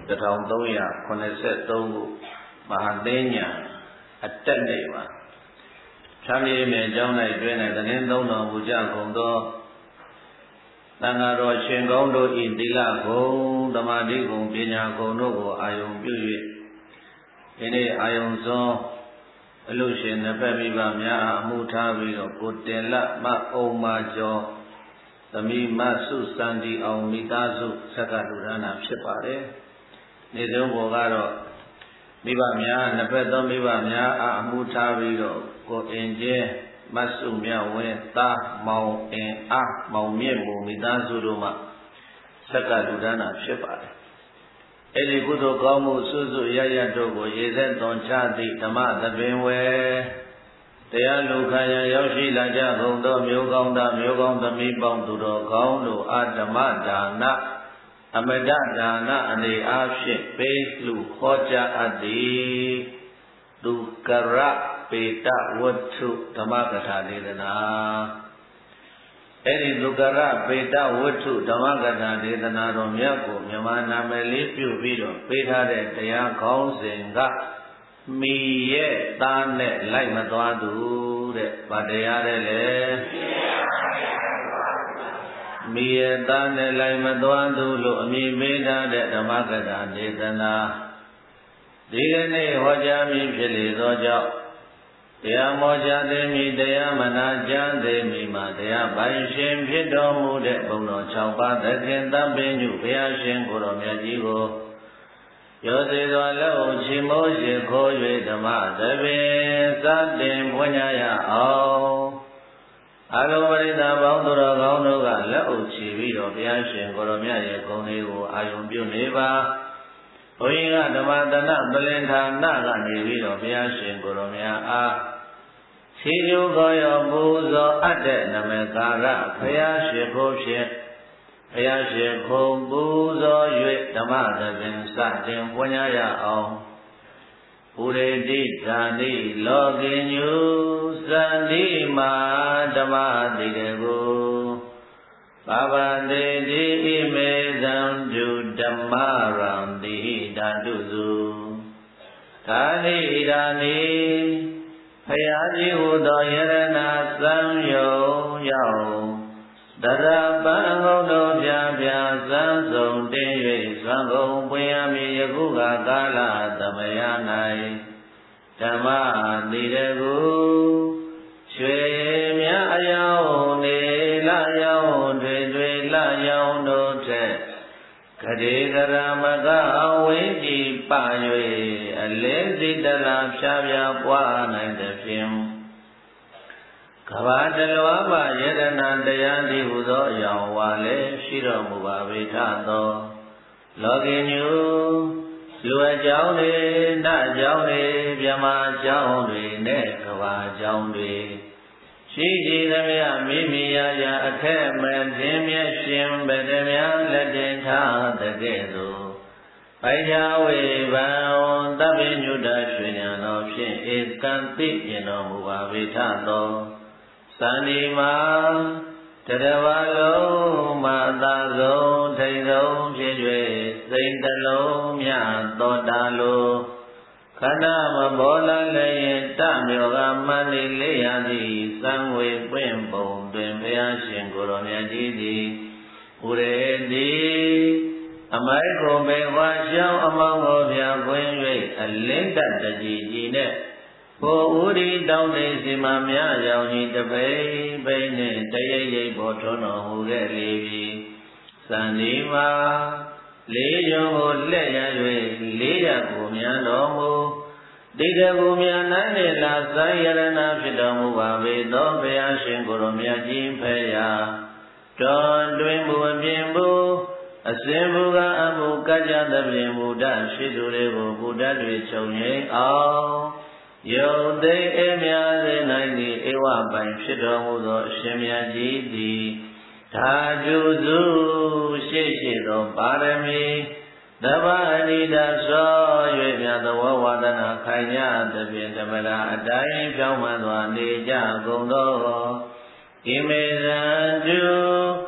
1383 Mahadenya Attendeva Chami me Jona Idwena Danindona Buja Kondo Nangaro Shingondo Indila Go Damadi Go Pina Kondo Ayum Buye Ine Ayum Zo Illusion Napabiba Mia Mutabi Kutela Ma Oma Jo Tami Masu Sandi Au Mitazu Sakadurana Shipare Nidum Bogaro Mibamia Napedo Mibamia Amutabi Go Enje Masu Mia Wenta Mau En A Mau Miemu Mitazu Ruma Sakadurana Shipare Eli Budo Gomu Suzu Yaya Dogo Yezen Don Chadi Tama Tabinwe Tia Lukaya Yoshi Laja Gondo Myogonda Myogonda Mibong Duro Gondo Adama Dana Ameda Dana Ane Afshin Pe Lu Hoja Adi Dukara Peta Watu Tamakata Dedana Eri Dukara Peta Watu Tamakata Dedana Romyako Yamana Meli Pubiro Peta de Tia Gonzinga Miye Tane Lai Matwadu de Padayare Miye Tane Lai Matwadu Lu Ami Beda de Tamakata Dedana Digane Hojami Pili Rojo Dea Moja de Mi Dea Manaja de Mi Madea Baishin Pidomu de Bono Chaupa de Kintabinu Piashin Kuromyajigo Yose Dwalo Chimo Shiko Yedama Debe Satin Punyaya Au Alubarita Baudura Gaunuga Lau Chiviro Piashin Kuromyaye Konigo Ayum Puniba Oyiga Damadana Belinta Naga Niviro Piashin Kuromya A Siyu Goyo Buzo Ate Namekara Piashiko Shin Piashiko Buzo Yue Damada Bin Satin Punyaya Au Uredi Dani Loginyu Sandi Ma Damadi Degu Baba Dedi Ime Zandu Damaram Di Danduzu Dani Dani Hayaji Udo Yarana Samyo Yao Darabango Do Jabya Zanzong Dewe Zangong Puyami Yaguga Gala Damayanai Dama Didegu Shwe Mya Ayao Ne La Yao Dwe Dwe La Yao No Te Kade Garamaga Wenji Paywe Alezi Dala Shabya Pwa Nai Defim Kabadalwaba Yedana Dayandi Udo Yawale Shiro Mubavita Do Loginyu Lua Jaune Na Jaune Vyama Jaune Ne Kava Jaune Shiji Ramya Mimiya Ya Akemen Dimya Shim Bedemya Ledinta Dagedo Payawe Bao Tabinyuda Shrinyano Shin Iskanti Yeno Mubavita Do Sandima Tadavalo Madazo Taizo Jidwe Saintalo Mya Todalo Kana Mabola Layin Tamyoga Mani Layadi Sangwe Pwempo Dwempea Shinkuro Myajidi Uredi Amaiko Bewa Shao Amango Vya Pwemwe Alinda Tajijine Ko Uri Daune Sima Mya Yauni Tabai Baine Tayayi Botono Huge Levi Sandima Leyo Leya Yue Leya Gumya Lomu Dida Gumya Nane La Sayarana Fidamu Babe Dobea Shinkuro Myaji Peya Don Dwimbu Bimbu Asimbuga Abu Kaja Dabimbu Da Shidurego Buddha Dwichonye Ao Yo de Emya Zenai Ewa Bain Shidomudo Shemya Jidi Tajuzu Shishido Parami Dabani Daso Yemya Dawa Wadana Kanya Dabin Damala Adai Jamadwa Neja Gondo Imezanju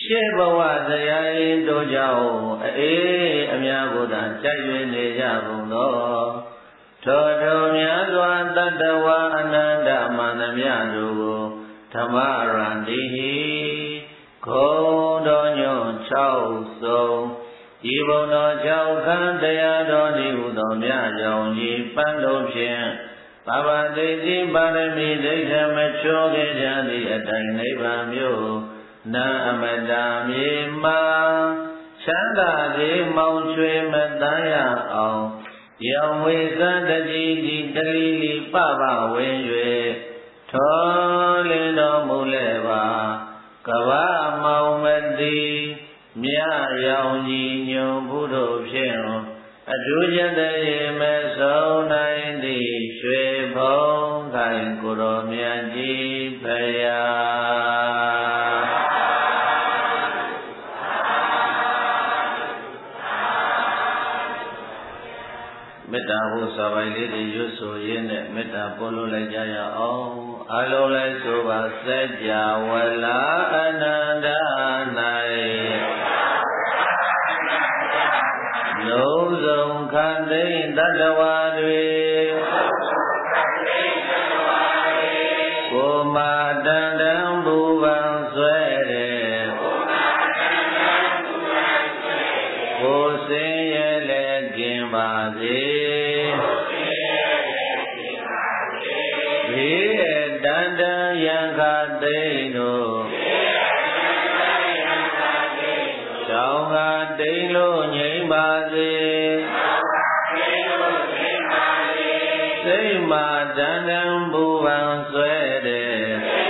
ရှေးဘဝတရားရင်တို့ကြောင့်အေးအများကိုသာကြိုက်ရွေးနေကြကုန်သောထိုထိုများစွာတတ္တဝါအနန္တမန္တမြတို့ကိုဓမ္မရန္တိဟိခုံတော်ညွန့်6ဆုံးဤဘုံတော်6ခန်းတရားတော်ဤဟူသောမြတ်ကြောင့်ဤပန်းလုံးဖြင့်ဘာဝတိတိပါရမီဒိဋ္ဌမချောခဲ့ကြသည့်အတိုင်းနိဗ္ဗာန်မြို့နာအမတာမြေမှာချမ်းသာသည်မောင်ချွေမတန်းရအောင်ရောင်ဝေသတတိတိတလီလီပပဝင်၍ထောလင်းတော်မူလဲပါကဘာမောင်မတိမြရောင်ကြီးညွန်ဘုတို့ဖြင့်အထူးကျတဲ့ရေမဆုံးနိုင်သည့်ရွှေဘုံခိုင်ကိုတော်မြတ်ကြီးဖရာမေတ္တာဟုစွာပိုင်လေးတွေရွတ်ဆိုရင်းနဲ့မေတ္တာပို့လို့လိုက်ကြရအောင်အလုံးလိုက်ဆိုပါစัจ java လာအနန္တ၌လုံးစုံခန္တိတတ္တဝါတွေကိုမာတန်တံဘူပံဆွဲတဲ့ကိုစင်ရဲ့လည်းကျင်ပါစေဘေးတန်တံယံခသိတို့ကြောင့်ကတိန်လို့ငြိမ့်ပါစေစိတ်မာတန်တံဘူပံဆွဲတဲ့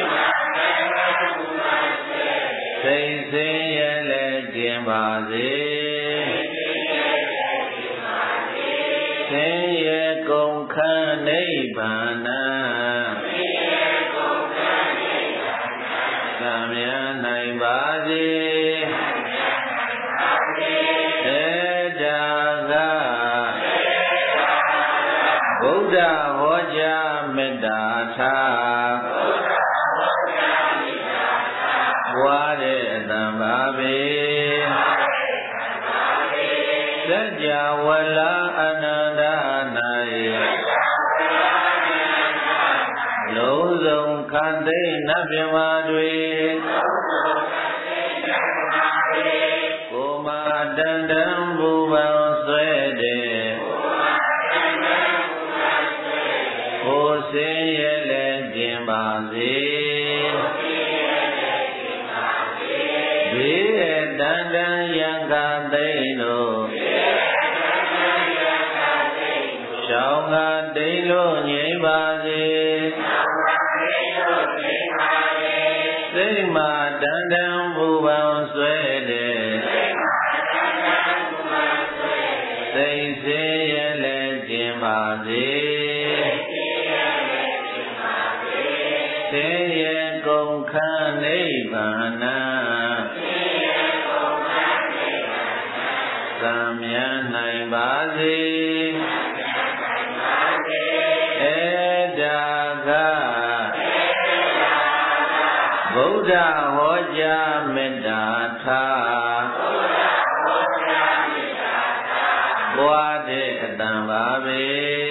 စိတ်စင်ရဲ့လည်းကျင်ပါစေဆင်းရဲကုန်ခန်းနိဗ္ဗာန်သံမြတ်နိုင်ပါစေဗုဒ္ဓဟောကြားမေတ္တာထားဘွားတဲ့အတန်ပါပေစัจ java လာအနန္တ၌လုံးစုံခန္တိနတ်မြမာတွေကိုမာတန်တံဘူပံဆွဲတဲ့ကိုစင်ရဲ့လည်းကျင်ပါစေဘေးတန်တံယံခသိတို့ရှောင်းကတိန်လို့ငြိမ့်ပါစေစိတ်မာတန်တံဘူပံဆွဲတဲ့စိတ်စင်ရဲ့လည်းကျင်ပါစေဆင်းရဲကုန်ခန်းနိဗ္ဗာန်သံမြတ်နိုင်ပါစေဗုဒ္ဓဟောကြားမေတ္တာထားဘွားတဲ့အတန်ပါပေ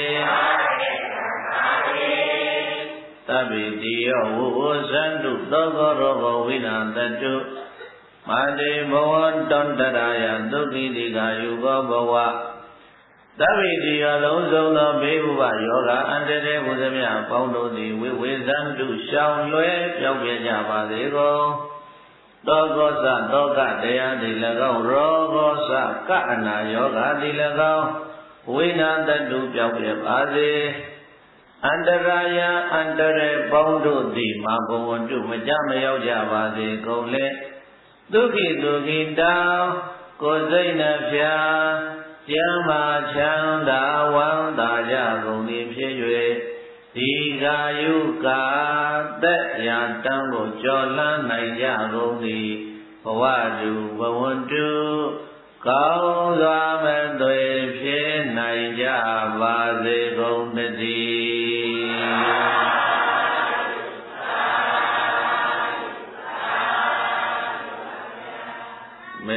သဗ္ဗေတိယောဝုဝဇန္တုသောကောရောဂဝိနာတတုမာတိဘဝတန္တရာယသုခိတိကာယုကောဘဝသဗ္ဗေတိယောလုံးစုံသောဘေးဥပယောဂအန္တရေဘုဇမြပေါင်းတို့သည်ဝိဇန္တုရှောင်လွဲပြောင်းပြကြပါစေကုန်သောကောသသောကတရားသည်၎င်းရောဂောသကအနာယောဂသည်၎င်းဝိနာတတုပြောင်းပြပါစေအန္တရာယအန္တရေပေါင်းတို့သည်မဘဝန္တုမကြမရောက်ကြပါစေကုန်လေဒုက္ခိဒုက္ခိတောကိုယ်စိတ်နှဖျားကျမ်းမာချမ်းသာဝမ်းသာကြကုန်သည်ဖြစ်၍ဒီကာယုကာသက်ရာတံကိုကျော်လန်းနိုင်ကြကုန်သည်ဘဝတုဘဝန္တုကောင်းစွာမသွေဖြစ်နိုင်ကြပါစေကုန်သတည်း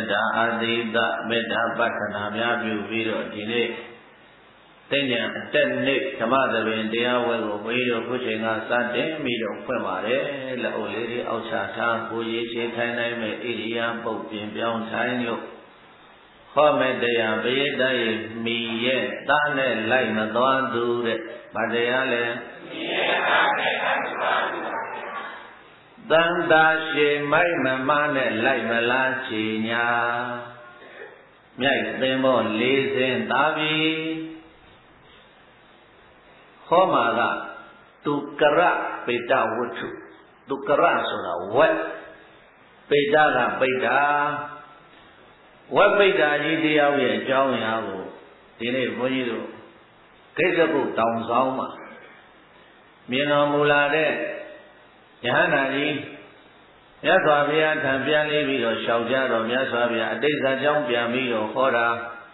တာအာတိတမေတ္တာပဋ္ဌနာများပြုပြီးတော့ဒီနေ့သိဉ္ဇာအတက်နေ့ဓမ္မသဘင်တရားဝဲကိုဘုန်းကြီးတို့ခုချိန်ကစတင်ပြီးတော့ဖွင့်ပါတယ်လက်အုပ်လေးတွေအောက်ချထားကိုရေးချေထိုင်နိုင်မဲ့ဣရိယာပုတ်ပြင်ပြောင်းထိုင်လို့ဟောမဲ့တရားပရိသတ်ရဲ့မိရဲ့သားနဲ့လိုက်မသွားသူတဲ့ဗတရားလဲမိရဲ့သားနဲ့လိုက်မသွားသူတန်တာရှိမိုက်မမနဲ့လိုက်မလားချီညာမြိုက်သင်္ဘောလေးစင်းသားပြီဟောမှာကတုကရပိတဝတ္ထုတုကရဆိုတာဝက်ပိတကပိတဝက်ပိတကြီးတရားရဲ့အကြောင်းအရာကိုဒီနေ့ဘုန်းကြီးတို့ကိစ္စကုတောင်ဆောင်မှာမြင်တော်မူလာတဲ့ယဟန္တာကြီးမြတ်စွာဘုရားထံပြန်လေးပြီးတော့ရှောက်ကြတော့မြတ်စွာဘုရားအတိတ်ဇာကြောင်းပြန်ပြီးတော့ဟောတာ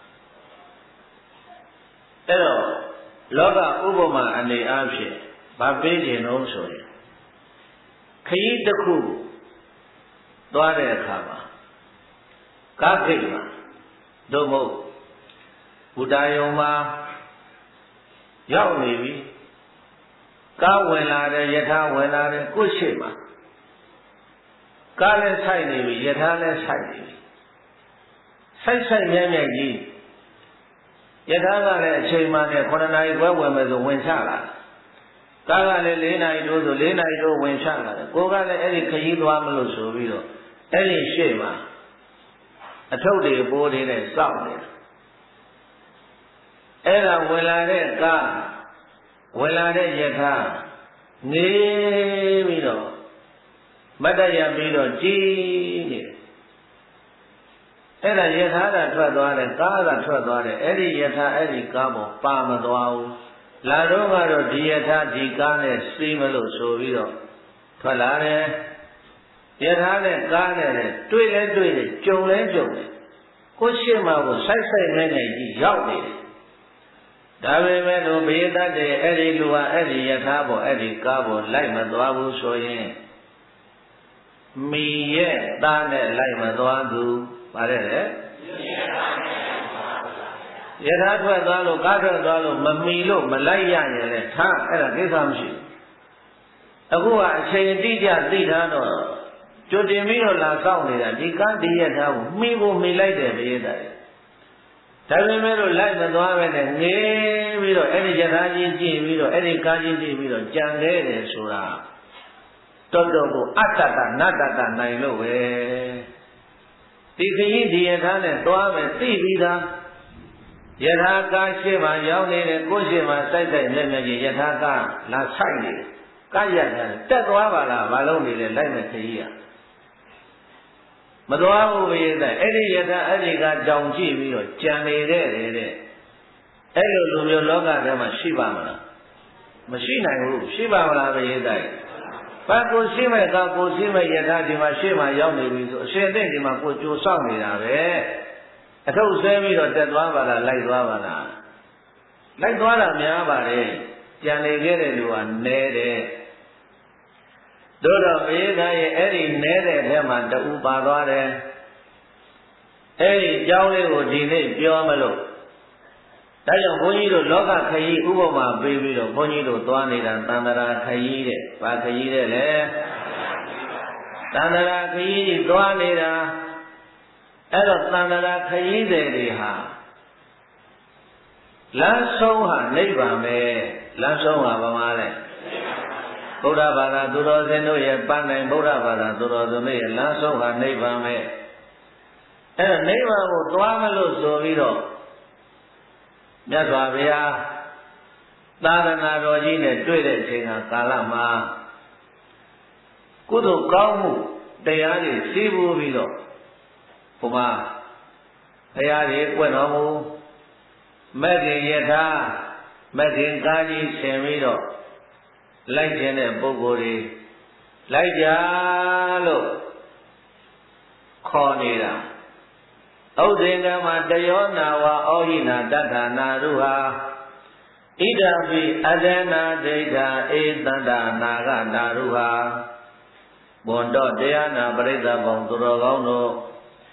အဲ့တော့လောကဥပမာအနေအချင်းဗာပေးခြင်းလို့ဆိုရင်ခရီးတစ်ခုသွားတဲ့အခါမှာကားဂိတ်မှာသို့မဟုတ်ဘုဒ္ဓယုံမှာရောက်နေပြီကားဝင်လာတယ်ယထာဝင်လာတယ်ကိုယ်ရှိမှာကားလည်းဆိုင်နေပြီယထာလည်းဆိုင်နေပြီဆိုင်မြဲမြဲကြီးယထာကလည်းအချိန်မှနဲ့9နာရီခွဲဝင်မယ်ဆိုဝင်ချလာကားကလည်း4နာရီတိုးဆို4နာရီတိုးဝင်ချလာတယ်ကိုယ်ကလည်းအဲ့ဒီခရီးသွားမလို့ဆိုပြီးတော့အဲ့ဒီရှေ့မှာအထုပ်တွေပိုးတွေနဲ့စောင့်နေတာအဲ့ဒါဝင်လာတဲ့ကားဝင်လာတဲ့ယထာနေပြီးတော့မတ္တရပြီးတော့ကြည်နေအဲ့ဒါယထာကထွက်သွားတယ်ကားကထွက်သွားတယ်အဲ့ဒီယထာအဲ့ဒီကားပေါ်ပါမသွားဘူးလာတော့ကတော့ဒီယထာဒီကားနဲ့စီးမလို့ဆိုပြီးတော့ထွက်လာတယ်ယထာနဲ့ကားနဲ့တွေ့လဲတွေ့တယ်ကြုံလဲကြုံတယ်ကိုရှိမှကိုဆိုင်နေနေကြီးရောက်နေတယ်ဒါပေမဲ့လို့ဘေးတတ်တဲ့အဲ့ဒီလူဟာအဲ့ဒီယထာပေါ်အဲ့ဒီကားပေါ်လိုက်မသွားဘူးဆိုရင်မိရဲ့သားနဲ့လိုက်မသွားသူပါတယ်လေယထာထွက်သွားလို့ကားထွက်သွားလို့မမီလို့မလိုက်ရရင်လည်းထားအဲ့ဒါကိစ္စမရှိဘူးအခုကအချိန်တိကျသိထားတော့ကြိုတင်ပြီးတော့လာဆောင်နေတာဒီကားဒီယထာကိုမိဖို့မိလိုက်တယ်ဘေးတတ်ဒါပေမဲ့လို့လိုက်မသွားပဲနဲ့ငေးပြီးတော့အဲ့ဒီယထာကြီးကြည့်ပြီးတော့အဲ့ဒီကားကြီးကြည့်ပြီးတော့ကြံခဲ့တယ်ဆိုတာတော်တော်ကိုအတ္တတနတ္တတနိုင်လို့ပဲဒီခရီးဒီယထာနဲ့သွားမယ်သိပြီးသားယထာကားရှိမှရောက်နေတယ်ကိုယ်ရှိမှစိုက်မြဲကြီးယထာကားလာဆိုင်နေတယ်ကားရတယ်တက်သွားပါလားဘာလို့နေလဲလိုက်မယ်ခရီးရမသွားဘူးပဲတဲ့အဲ့ဒီယထာအဲ့ဒီကကြောင်ကြည့်ပြီးတော့ကြံနေတဲ့တဲ့အဲ့လိုလူမျိုးလောကထဲမှာရှိပါမလားမရှိနိုင်ဘူးရှိပါမလားပဲတဲ့ဘာကိုရှိမဲ့ကကိုရှိမဲ့ယထာဒီမှာရှိမှရောက်နေပြီဆိုအရှင်တဲ့ဒီမှာကိုကြိုးဆောင်နေတာပဲအထုပ်ဆဲပြီးတော့တက်သွားပါလားလိုက်သွားပါလားလိုက်သွားတာများပါတယ်ကြံနေခဲ့တဲ့လူကနဲတယ်တို့တော့ဘေးသားရဲ့အဲ့ဒီနဲတဲ့ထဲမှာတူပါသွားတယ်အဲ့ဒီအကြောင်းလေးကိုဒီနေ့ပြောမလို့ဒါကြောင့်ဘုန်းကြီးတို့လောကခရီးဥပမာပေးပြီးတော့ဘုန်းကြီးတို့သွားနေတာသန္တရာခရီးတဲ့ဘာခရီးတဲ့လဲသန္တရာခရီးသွားနေတာအဲ့တော့သန္တရာခရီးတွေဟာလမ်းဆုံးဟာနိဗ္ဗာန်ပဲလမ်းဆုံးဟာဘာမှလဲဗုဒ္ဓဘာသာသူတော်စင်တို့ရဲ့ပန်းနိုင်ဗုဒ္ဓဘာသာသူတော်စင်တို့ရဲ့လမ်းဆုံးဟာနိဗ္ဗာန်ပဲအဲ့တော့နိဗ္ဗာန်ကိုသွားမလို့ဆိုပြီးတော့မြတ်စွာဘုရားသာသနာတော်ကြီးနဲ့တွေ့တဲ့အချိန်ကကာလမှာကုသိုလ်ကောင်းမှုတရားတွေသိဖို့ပြီးတော့ဘုရားဘုရားတွေပွင့်တော်မူမဂ္ဂင်ယထာမဂ္ဂင်ကားကြီးဆင်ပြီးတော့လိုက်ခြင်းတဲ့ပုဂ္ဂိုလ်တွေလိုက်ကြလို့ခေါ်နေတာဥဒ္ဒေကမှာတယောနာဝဩဟိနာတတ္ထာနာရုဟာဣဒံပိအဒနာဒိဋ္ဌာဧတန္တနာဂနာရုဟာဘွန်တော့တရားနာပရိသတ်ပေါင်းသူတော်ကောင်းတို့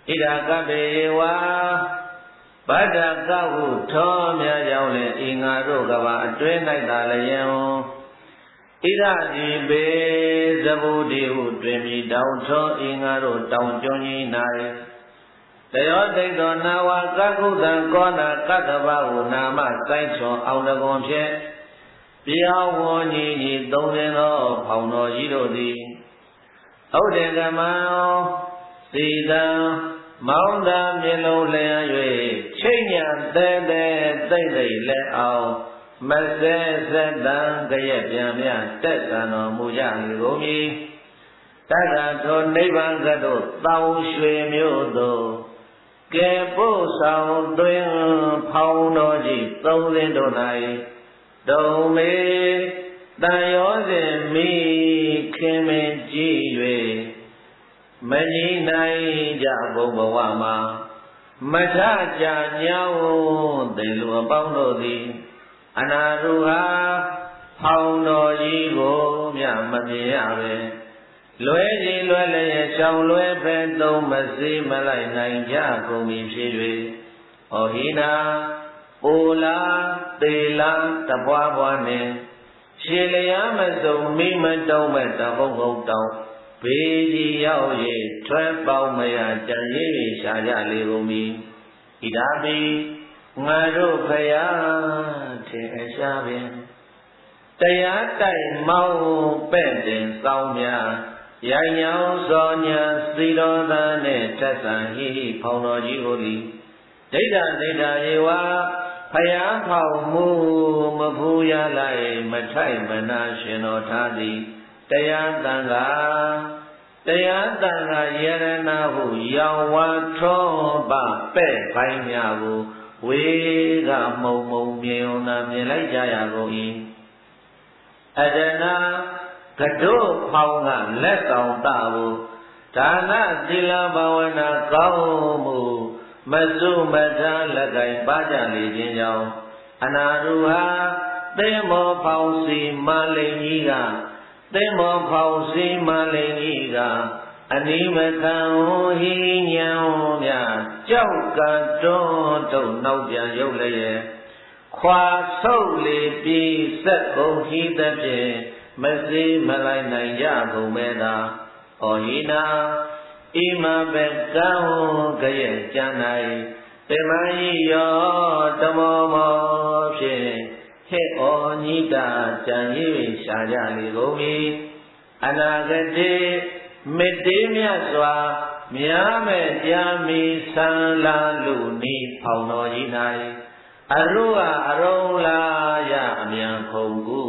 ဣဒကပေဝါဗဒ္ဒကဟုထောမြတ်ကြောင့်လည်းဤငါတို့ကဘာအတွင်း၌သာလျင်ဣဒတိပေသဗုတိဟုတွင်ပြီးတောင်ထောဤငါတို့တောင်ကျွန်းကြီး၌တယောသိသောနာဝကကုသံကောနာကတ္တဗဟုနာမစိုက်ထွန်အောင်တကွန်ဖြင့်ပြောင်းဝန်းကြီးသုံးခြင်းသောဖောင်တော်ကြီးတို့သည်ဥဒ္ဒေကမံစီတံမောင်းသာမျက်လုံးလျံ၍ချိတ်ညံတဲတဲသိမ့်သိမ့်လက်အောင်မစဲစက်တံကြရဲ့ပြန်ပြန်တက်ဆံတော်မူကြလေကုန်မည်တက္ကသောနိဗ္ဗာန်ကတို့တောင်ရွှေမြို့သို့ကဲပို့ဆောင်တွင်ဖောင်းတော်ကြီးသုံးစဉ်တို့၌တုံမေတန်ရောစဉ်မိခင်မင်းကြည်၍မကြီးနိုင်ကြဘုံဘဝမှာမထကြညောင်းသေလူအပေါင်းတို့သည်အနာရုဟာဖောင်းတော်ကြီးကိုမြမမြင်ရပဲလွဲကြီးလွဲလျက်ရှောင်လွဲဖဲသုံးမစေးမလိုက်နိုင်ကြကုန်ပြီဖြစ်၍ဩဟိနာအိုလာသေလာတပွားပွားနှင့်ရှည်လျားမစုံမိမတုံးမဲ့တဟုံဟုံတောင်းဘေးကြီးရောက်၍ထွက်ပေါင်းမရကြံရည်ရှာကြလေကုန်ပြီဣဒာပိငါတို့ဖယားထင်အရှားပင်တရားတိုက်မောင်းပဲ့တင်ဆောင်များရိုင်ညောင်းစောညာစီတော်သားနှင့်ထက်ဆံဟိဖောင်တော်ကြီးကိုသည်ဒိဋ္ဌယေဝဖယားဖောင်မှုမဖူးရလိုက်မထိုက်မနာရှင်တော်ထားသည်တရားတန်ခါယရဏဟုရောင်ဝါထောပပဲ့ပိုင်းများကိုဝေကမုံမုံမြင်ုံသာမြင်လိုက်ကြရကုန်၏အဒနာကတို့ဖောင်းကလက်ဆောင်တဟုဒါနသီလဘာဝနာကောင်းမှုမစုမထားလက်ကင်ပါကြလေခြင်းကြောင့်အနာရုဟာသင်္ဘောဖောင်းစီမလိန်ကြီးကသင်္ဘောဖောင်းစီမလိန်ကြီးကအနိမခံဟိညာမြကြောက်ကတွန်းတုံနောက်ပြန်ရုပ်လည်းခွာဆုပ်လေပြီးစက်ကုန်ဟိသဖြင့်မစေးမလိုက်နိုင်ကြကုန်မဲ့သာဩဟိနာဣမဘေကံကရဲ့ကျမ်း၌တေမယိယောတမောမောဖြင့်ဟဲ့ဩညီတာကြံရည်ရှာကြလေကုန်မည်အနာဂတိမေတ္တေမြတ်စွာများမဲ့ကြာမီဆံလာလူနီဖောင်တော်ကြီး၌အရုအရုံလာရအမြန်ခုံကူ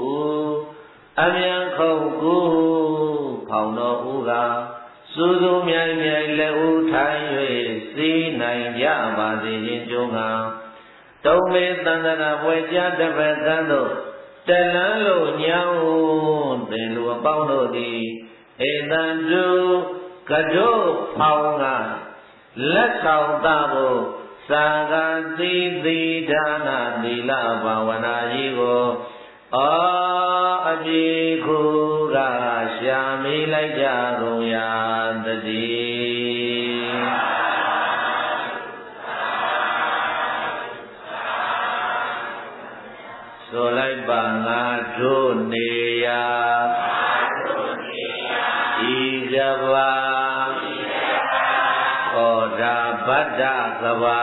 ဖောင်တော်ဦးကစူးစူးမြိုင်မြိုင်လက်ဦးထိုင်၍စီးနိုင်ကြပါစေခြင်းကြုံကတုံးမေသန္တရာပွဲကြတပတ်သန်းတို့တလန်းလို့ညောင်းသင်လူအပေါင်းတို့သည်ဧတံတုကတို့ဖောင်းကလက်ဆောင်တဖို့သာဂတိတိဒါနသီလဘာဝနာကြီးကိုအပြေခုကရှာမေးလိုက်ကြကုန်ရာတည်းဆိုလိုက်ပါငါတို့နေရာဤကဘာဩဒါဗဒ္ဒကဘာ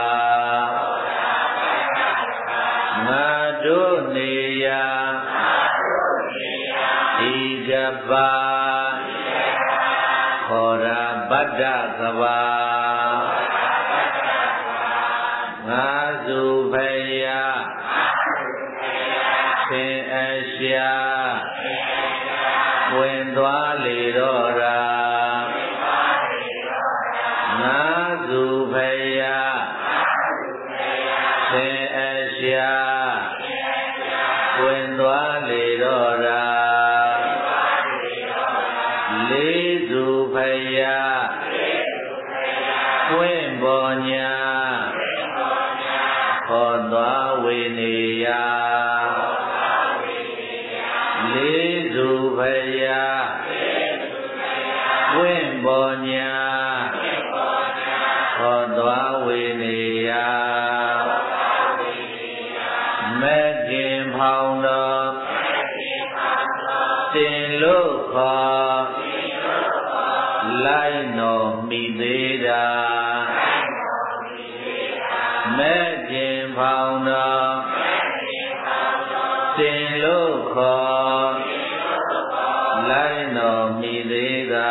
ငါတို့နေရာဤကဘာခေါ်ရာဗဒ္ဒကဘာငါစုဖယာသင်အရှာဝင်သွားလေတော့ရာငါစုဖယာသင်အရှာဝင်သွားလေတော့ရာလေးစုဖယာပွင့်ပေါ်ညာခေါ်သွားဝေနေယလေးစုဖယာပွင့်ပေါ်ညာခေါဖောင်းတော်တင်လို့ခေါ်လိုက်တော်မိသေးတာမဲ့ခင်ဖောင်းတော်တင်လို့ခေါ်လိုက်တော်မိသေးတာ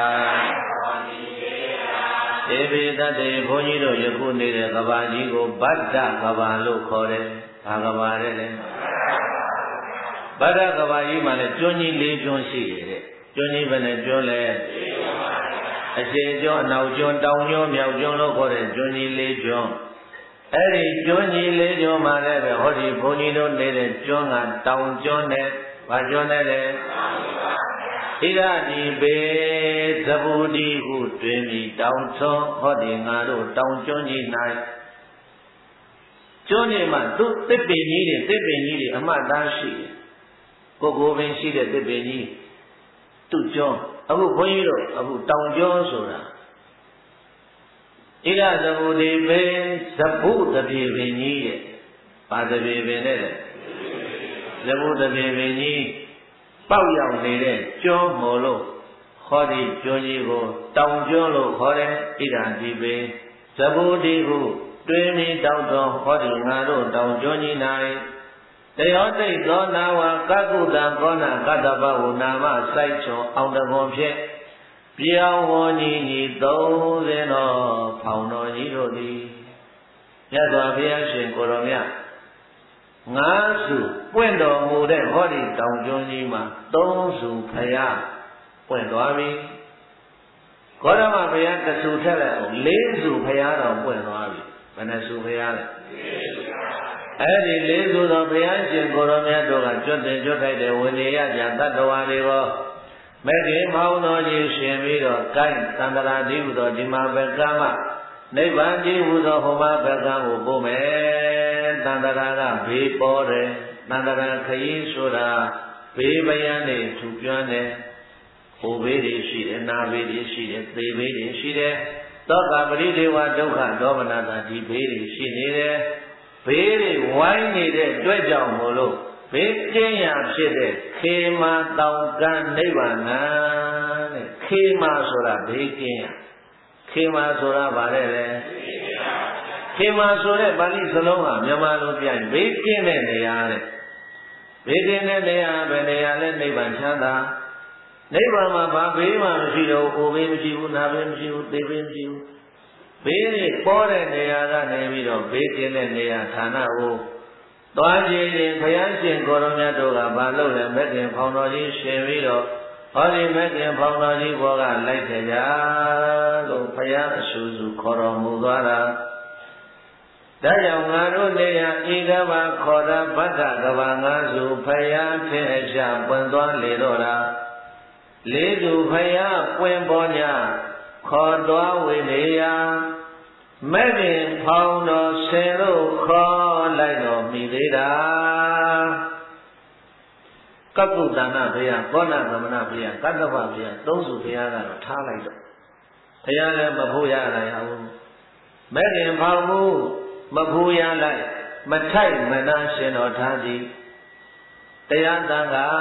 ဧပိတ္တေဘုန်းကြီးတို့ယခုနေတဲ့ကဘာကြီးကိုဗတ္တကဘာလို့ခေါ်တယ်။ဘာကဘာလဲလဲ။ဗတ္တကဘာကြီးမှာလည်းကျွန်းကြီး၄ကျွန်းရှိတယ်တဲ့။ကျွန်းကြီးဘယ်နဲ့ကျွန်းလဲ။အရှေ့ကျွန်းအနောက်ကျွန်းတောင်ကျွန်းမြောက်ကျွန်းလို့ခေါ်တဲ့ကျွန်းကြီး၄ကျွန်း။အဲ့ဒီကျွန်းကြီး၄ကျွန်းမှာလည်းပဲဟောဒီဘုန်းကြီးတို့နေတဲ့ကျွန်းကတောင်ကျွန်းနဲ့ဘာကျွန်းနဲ့လဲ။ဣရတိပေသဗ္ဗုတိဟုတွင်ပြီးတောင်ထွန်းဟောဒီငါတို့တောင်ကျွန်းကြီး၌ကျွန်းကြီးမှာသူသစ်ပင်ကြီးတွေအမှတ်သားရှိတယ်ကိုပင်ရှိတဲ့သစ်ပင်ကြီးသူ့ကျွန်းအခုဘုန်းကြီးတို့အခုတောင်ကျွန်းဆိုတာဣရသဗ္ဗုတိပေသဗ္ဗုတပြေပင်ကြီးတဲ့ပါတပြေပင်နဲ့သဗ္ဗုတပြေပင်ကြီးပေါက်ရောက်နေတဲ့ကျွန်းမို့လို့ဟောဒီကျွန်းကြီးကိုတောင်ကျွန်းလို့ခေါ်တယ်ဣဒံဒီပေသဗ္ဗုတိဟုတွင်ပြီးတောက်တော်ဟောဒီငါတို့တောင်ကျွန်းကြီး၌တယောသိသောနာဝကကုတံကောဏကတ္တပဟုနာမစိုက်ချွန်အောင်တကွန်ဖြင့်ပြောင်းဝန်းကြီး30တော်ဖောင်တော်ကြီးတို့သည်မြတ်စွာဘုရားရှင်ကိုရောမြတ်ငါးစုပွင့်တော်မူတဲ့ဟောဒီတောင်ကျွန်းကြီးမှာ3စုဖရာပွင့်သွားပြီကောရမဘုရားတစ်စုထက်လိုက်အောင်4စုဖရာတော်ပွင့်သွားပြီဘယ်နှစုဖရာလဲအဲ့ဒီ4စုတော်ဘုရားရှင်ကိုရောမြတ်တို့ကကြွတဲ့ကြွထိုက်တဲ့ဝိနည်းရကြတတ္တဝါတွေကိုမဲ့ဒီမောင်းတော်ကြီးရှင်ပြီးတော့ကိုင်းသန္တရာတိဟုသောဒီမှာဘကမနိဗ္ဗာန်ကြီးဟုသောဟောမဘကကိုပို့မယ်သန္တရာကဘေးပေါ်တယ်သန္တရာခရီးဆိုတာဘေးပယံနေထူကျွမ်းတယ်ဟိုဘေးတွေရှိတယ်နာဘေးတွေရှိတယ်သေဘေးတွေရှိတယ်သောကပရိဒေဝဒုက္ခဒေါမနတာဒီဘေးတွေရှိနေတယ်ဘေးတွေဝိုင်းနေတဲ့တွေ့ကြောင့်မို့လို့ဘေးကျင်းရာဖြစ်တဲ့ခေမာတောင်ကနိဗ္ဗာန်တဲ့ခေမာဆိုတာဘေးကျင်းရာခေမာဆိုတာဗါတဲ့လေခေမာဆိုတဲ့ပါဠိစလုံးကမြန်မာလိုပြန်ဘေးကျင်းတဲ့နေရာတဲ့ဘေးကျင်းတဲ့နေရာပဲနေရာလဲနိဗ္ဗာန်ချမ်းသာနိဗ္ဗာန်မှာဘာဘေးမှမရှိတော့အိုဘေးမရှိဘူးနာဘေးမရှိဘူးသေဘေးမရှိဘူးဘေးတွေပေါ်တဲ့နေရာကနေပြီးတော့ဘေးကျင်းတဲ့နေရာဌာနကိုသွားကြည့်ရင်ဘုရားရှင်ကိုရောမြတ်တို့ကဘာလုပ်လဲမဲ့ခင်ဖောင်တော်ကြီးရှင်ပြီးတော့ဟောဒီမဲ့ခင်ဖောင်တော်ကြီးဘောကလိုက်ကြကြလို့ဘုရားအဆူဆူခေါ်တော်မူသွားတာဒါကြောင့်ငါတို့နေရာဤကဘာခေါ်တာဗတ္တကဘာငါစုဘုရားထင်အရှာပွင့်သွားလေတော့တာလေးစုဘုရားပွင့်ပေါ်냐ခေါ်သွားဝိနေယမဲ့ခင်ဖောင်တော်ဆယ်တို့ခေါ်လိုက်တော်မိသေးတာကပ္ပုတ္တနာဘုရားကောဏသမဏဘုရားကတ္တဗဘုရားသုံးစုဘုရားကတော့ထားလိုက်တော့ဘုရားလည်းမဖို့ရရဘူးမဲ့ခင်ဖောင်မှုမဖို့ရလိုက်မထိုက်မနာရှင်တော်ထားသည်တရားသံဃာ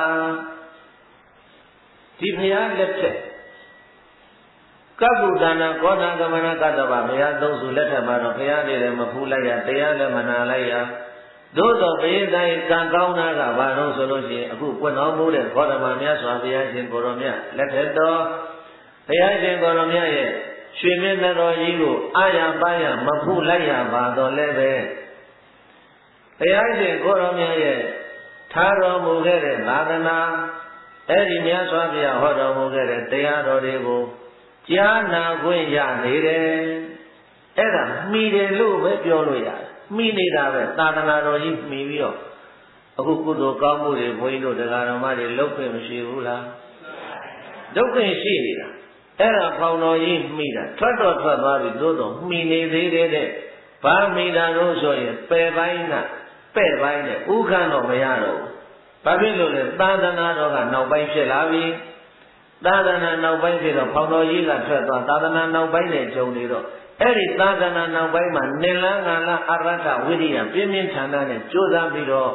ဒီဘုရားလက်ထက်ကပ္ပုတ္တနာကောဏသမဏကတ္တဗဘုရားသုံးစုလက်ထက်မှာတော့ဘုရားလေးလည်းမဖူးလိုက်ရတရားလည်းမနာလိုက်ရသို့တော်ဘေးတိုင်းကံကောင်းတာကဘာလို့ဆိုလို့ရှိရင်အခုပွင့်တော်မူတဲ့ဘောဓမမြတ်စွာဘုရားရှင်ကိုရောမြတ်လက်ထက်တော်ဘုရားရှင်ကိုရောမြတ်ရဲ့ရွှေမြတ်တော်ကြီးကိုအာရပါရမဖူးလိုက်ရပါတော့လည်းပဲဘုရားရှင်ကိုရောမြတ်ရဲ့ထားတော်မူခဲ့တဲ့သာသနာအဲ့ဒီမြတ်စွာဘုရားဟောတော်မူခဲ့တဲ့တရားတော်တွေကိုကြားနာခွင့်ရနေတယ်အဲ့ဒါမှီတယ်လို့ပဲပြောလို့ရတယ်မှီနေတာပဲသာသနာတော်ကြီးမှီပြီးတော့အခုကုသိုလ်ကောင်းမှုတွေဘုန်းကြီးတို့တရားတော်မတွေလုပ်ခွင့်မရှိဘူးလားလုပ်ခွင့်ရှိနေတာအဲ့ဒါဖောင်တော်ကြီးမှီတာထွက်တော့ထွက်သွားပြီသို့တော့မှီနေသေးတဲ့ဘာမှီတာလို့ဆိုရင်ပယ်ပိုင်းကပဲ့ပိုင်းနဲ့ဥက္ကံတော့မရတော့ဘူးဘာဖြစ်လို့လဲသာသနာတော်ကနောက်ပိုင်းဖြစ်လာပြီသာသနာနောက်ပိုင်းဖြစ်တော့ဖောင်တော်ကြီးကထွက်သွားသာသနာနောက်ပိုင်းနဲ့ဂျုံနေတော့အဲ့ဒီသာသနာနောက်ပိုင်းမှာနိလန်းငါလအရဟတဝိရိယပြင်းပြင်းထန်ထန်နဲ့ကြိုးစားပြီးတော့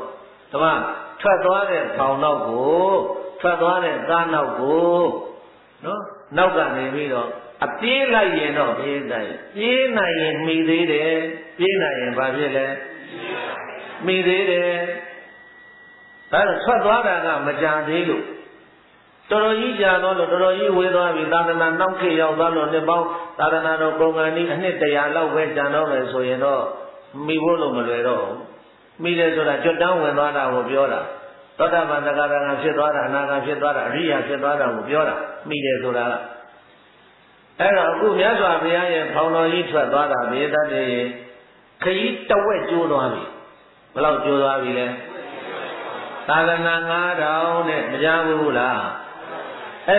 ဓမ္မထွက်သွားတဲ့ဖောင်နောက်ကိုထွက်သွားတဲ့ကားနောက်ကိုနော်နောက်ကနေပြီးတော့အပြေးလိုက်ရင်တော့ပြေးနိုင်ပြေးနိုင်ရင်မှီသေးတယ်ပြေးနိုင်ရင်ဘာဖြစ်လဲမှီသေးတယ်ဒါတော့ထွက်သွားတာကမကြသေးလို့တော်တော်ကြီးကြာတော့လို့တော်တော်ကြီးဝေးသွားပြီသာသနာနောက်ခေတ်ရောက်သွားလို့နှစ်ပေါင်းသာသနာတော်ပုံကန်ဒီအနှစ်100လောက်ပဲကြာတော့မယ်ဆိုရင်တော့မိဖို့လို့မလွယ်တော့မိတယ်ဆိုတာကြွတန်းဝင်သွားတာကိုပြောတာသောတာပန်သက္ကရာကဖြစ်သွားတာအနာဂတ်ဖြစ်သွားတာအရိယာဖြစ်သွားတာကိုပြောတာမိတယ်ဆိုတာကအဲ့တော့အခုမြတ်စွာဘုရားရဲ့ဖောင်တော်ကြီးထွက်သွားတာဘေဒတ်တွေခရီးတဝက်ကျိုးသွားပြီဘယ်လောက်ကျိုးသွားပြီလဲသာသနာ9000နဲ့မကြဘူးလားအဲ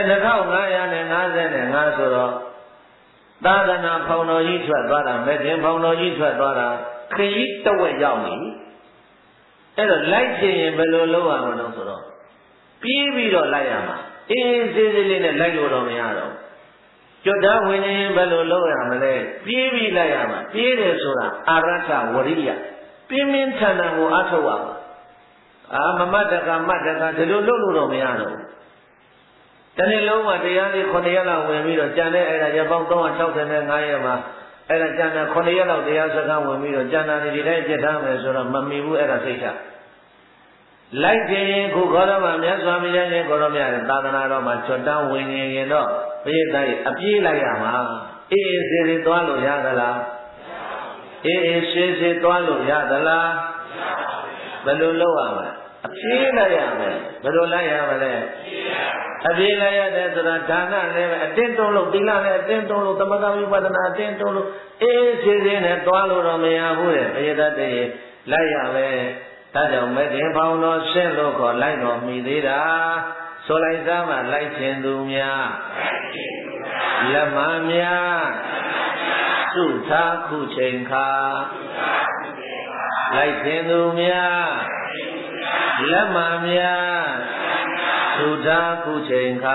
2555ဆိုတော့သာသနာဖောင်တော်ကြီးထွက်သွားတာမခင်ဖောင်တော်ကြီးထွက်သွားတာခရီးတဝက်ရောက်ပြီအဲ့တော့လိုက်ချင်ရင်ဘယ်လိုလုပ်ရမလဲဆိုတော့ပြေးပြီးတော့လိုက်ရမှာအေးစေးစေးလေးနဲ့လိုက်လို့တော့မရတော့ကျွတ်သားဝင်ရင်ဘယ်လိုလုပ်ရမလဲပြေးပြီးလိုက်ရမှာပြေးတယ်ဆိုတာအာရထဝရိယပြင်းပြင်းထန်ထန်ကိုအထောက်ရမှာမမတ်တကမတ်တကဒီလိုလုပ်လို့တော့မရတော့ဘူးတနေ့လုံးမှာတရားလေး9ရက်လောက်ဝင်ပြီးတော့ကျန်တဲ့အဲ့ဒါရပောင်း365ရက်မှာအဲ့ဒါကျန်တဲ့9ရက်လောက်တရားစကားဝင်ပြီးတော့ကျန်တာဒီတိုင်းပြတ်ထားမယ်ဆိုတော့မမီဘူးအဲ့ဒါသိချလိုက်ခြင်းခုခေါ်တော့မှမြတ်စွာဘုရားရှင်ခေါ်တော့မြတ်သာသနာတော်မှာချွတ်တန်းဝင်ရင်တော့ဘုရားတိုင်းအပြေးလိုက်ရမှာအေးအေးစေးစေးသွားလို့ရသလားအေးအေးစေးစေးသွားလို့ရသလားဘယ်လိုလုပ်ရမလဲအပြေးလိုက်ရမယ်ဘယ်လိုလိုက်ရမလဲအပြေးလိုက်ရတဲ့ဆိုတာဒါနလည်းပဲအတင်းတုံးလို့သီလလည်းအတင်းတုံးလို့သမထဝိပဿနာအတင်းတုံးလို့အေးစေးစေးနဲ့သွားလို့တော့မရဘူးတဲ့ဘုရားတည်းလိုက်ရမယ်ဒါကြောင့်မခင်ဖောင်တော်ရှင်းလို့ခေါ်လိုက်တော်မိသေးတာဆိုလိုက်သားမှလိုက်ခြင်းသူများလက်မများသုသာခုချိန်ခါလိုက်ခြင်းသူများလက်မများသုသာခုချိန်ခါ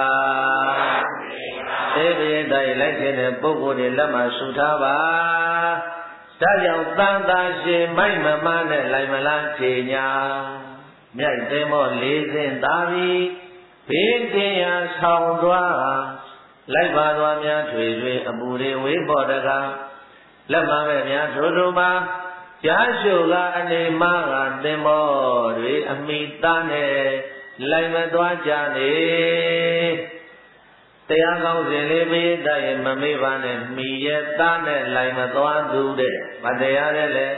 သေပြေတိုင်းလိုက်ခြင်းတဲ့ပုဂ္ဂိုလ်တွေလက်မဆုထားပါဒါကြောင့်တန်တာရှင်မိုက်မမနဲ့လိုက်မလားခြေညာမြိုက်သိမောလေးစင်သာပြီးဘေးတင်ရာဆောင်သွားလိုက်ပါသွားများထွေထွေအပူတွေဝေးပေါ်တကားလက်မပဲများထိုတို့မှာကြားရှုကအနေမကသင်္ဘောတွေအမိသားနဲ့လိုက်မသွားကြနေတရားကောင်းစဉ်လေးပေးတတ်ရင်မမေ့ပါနဲ့မိရဲ့သားနဲ့လိုက်မသွားသူတဲ့မတရားတဲ့လေ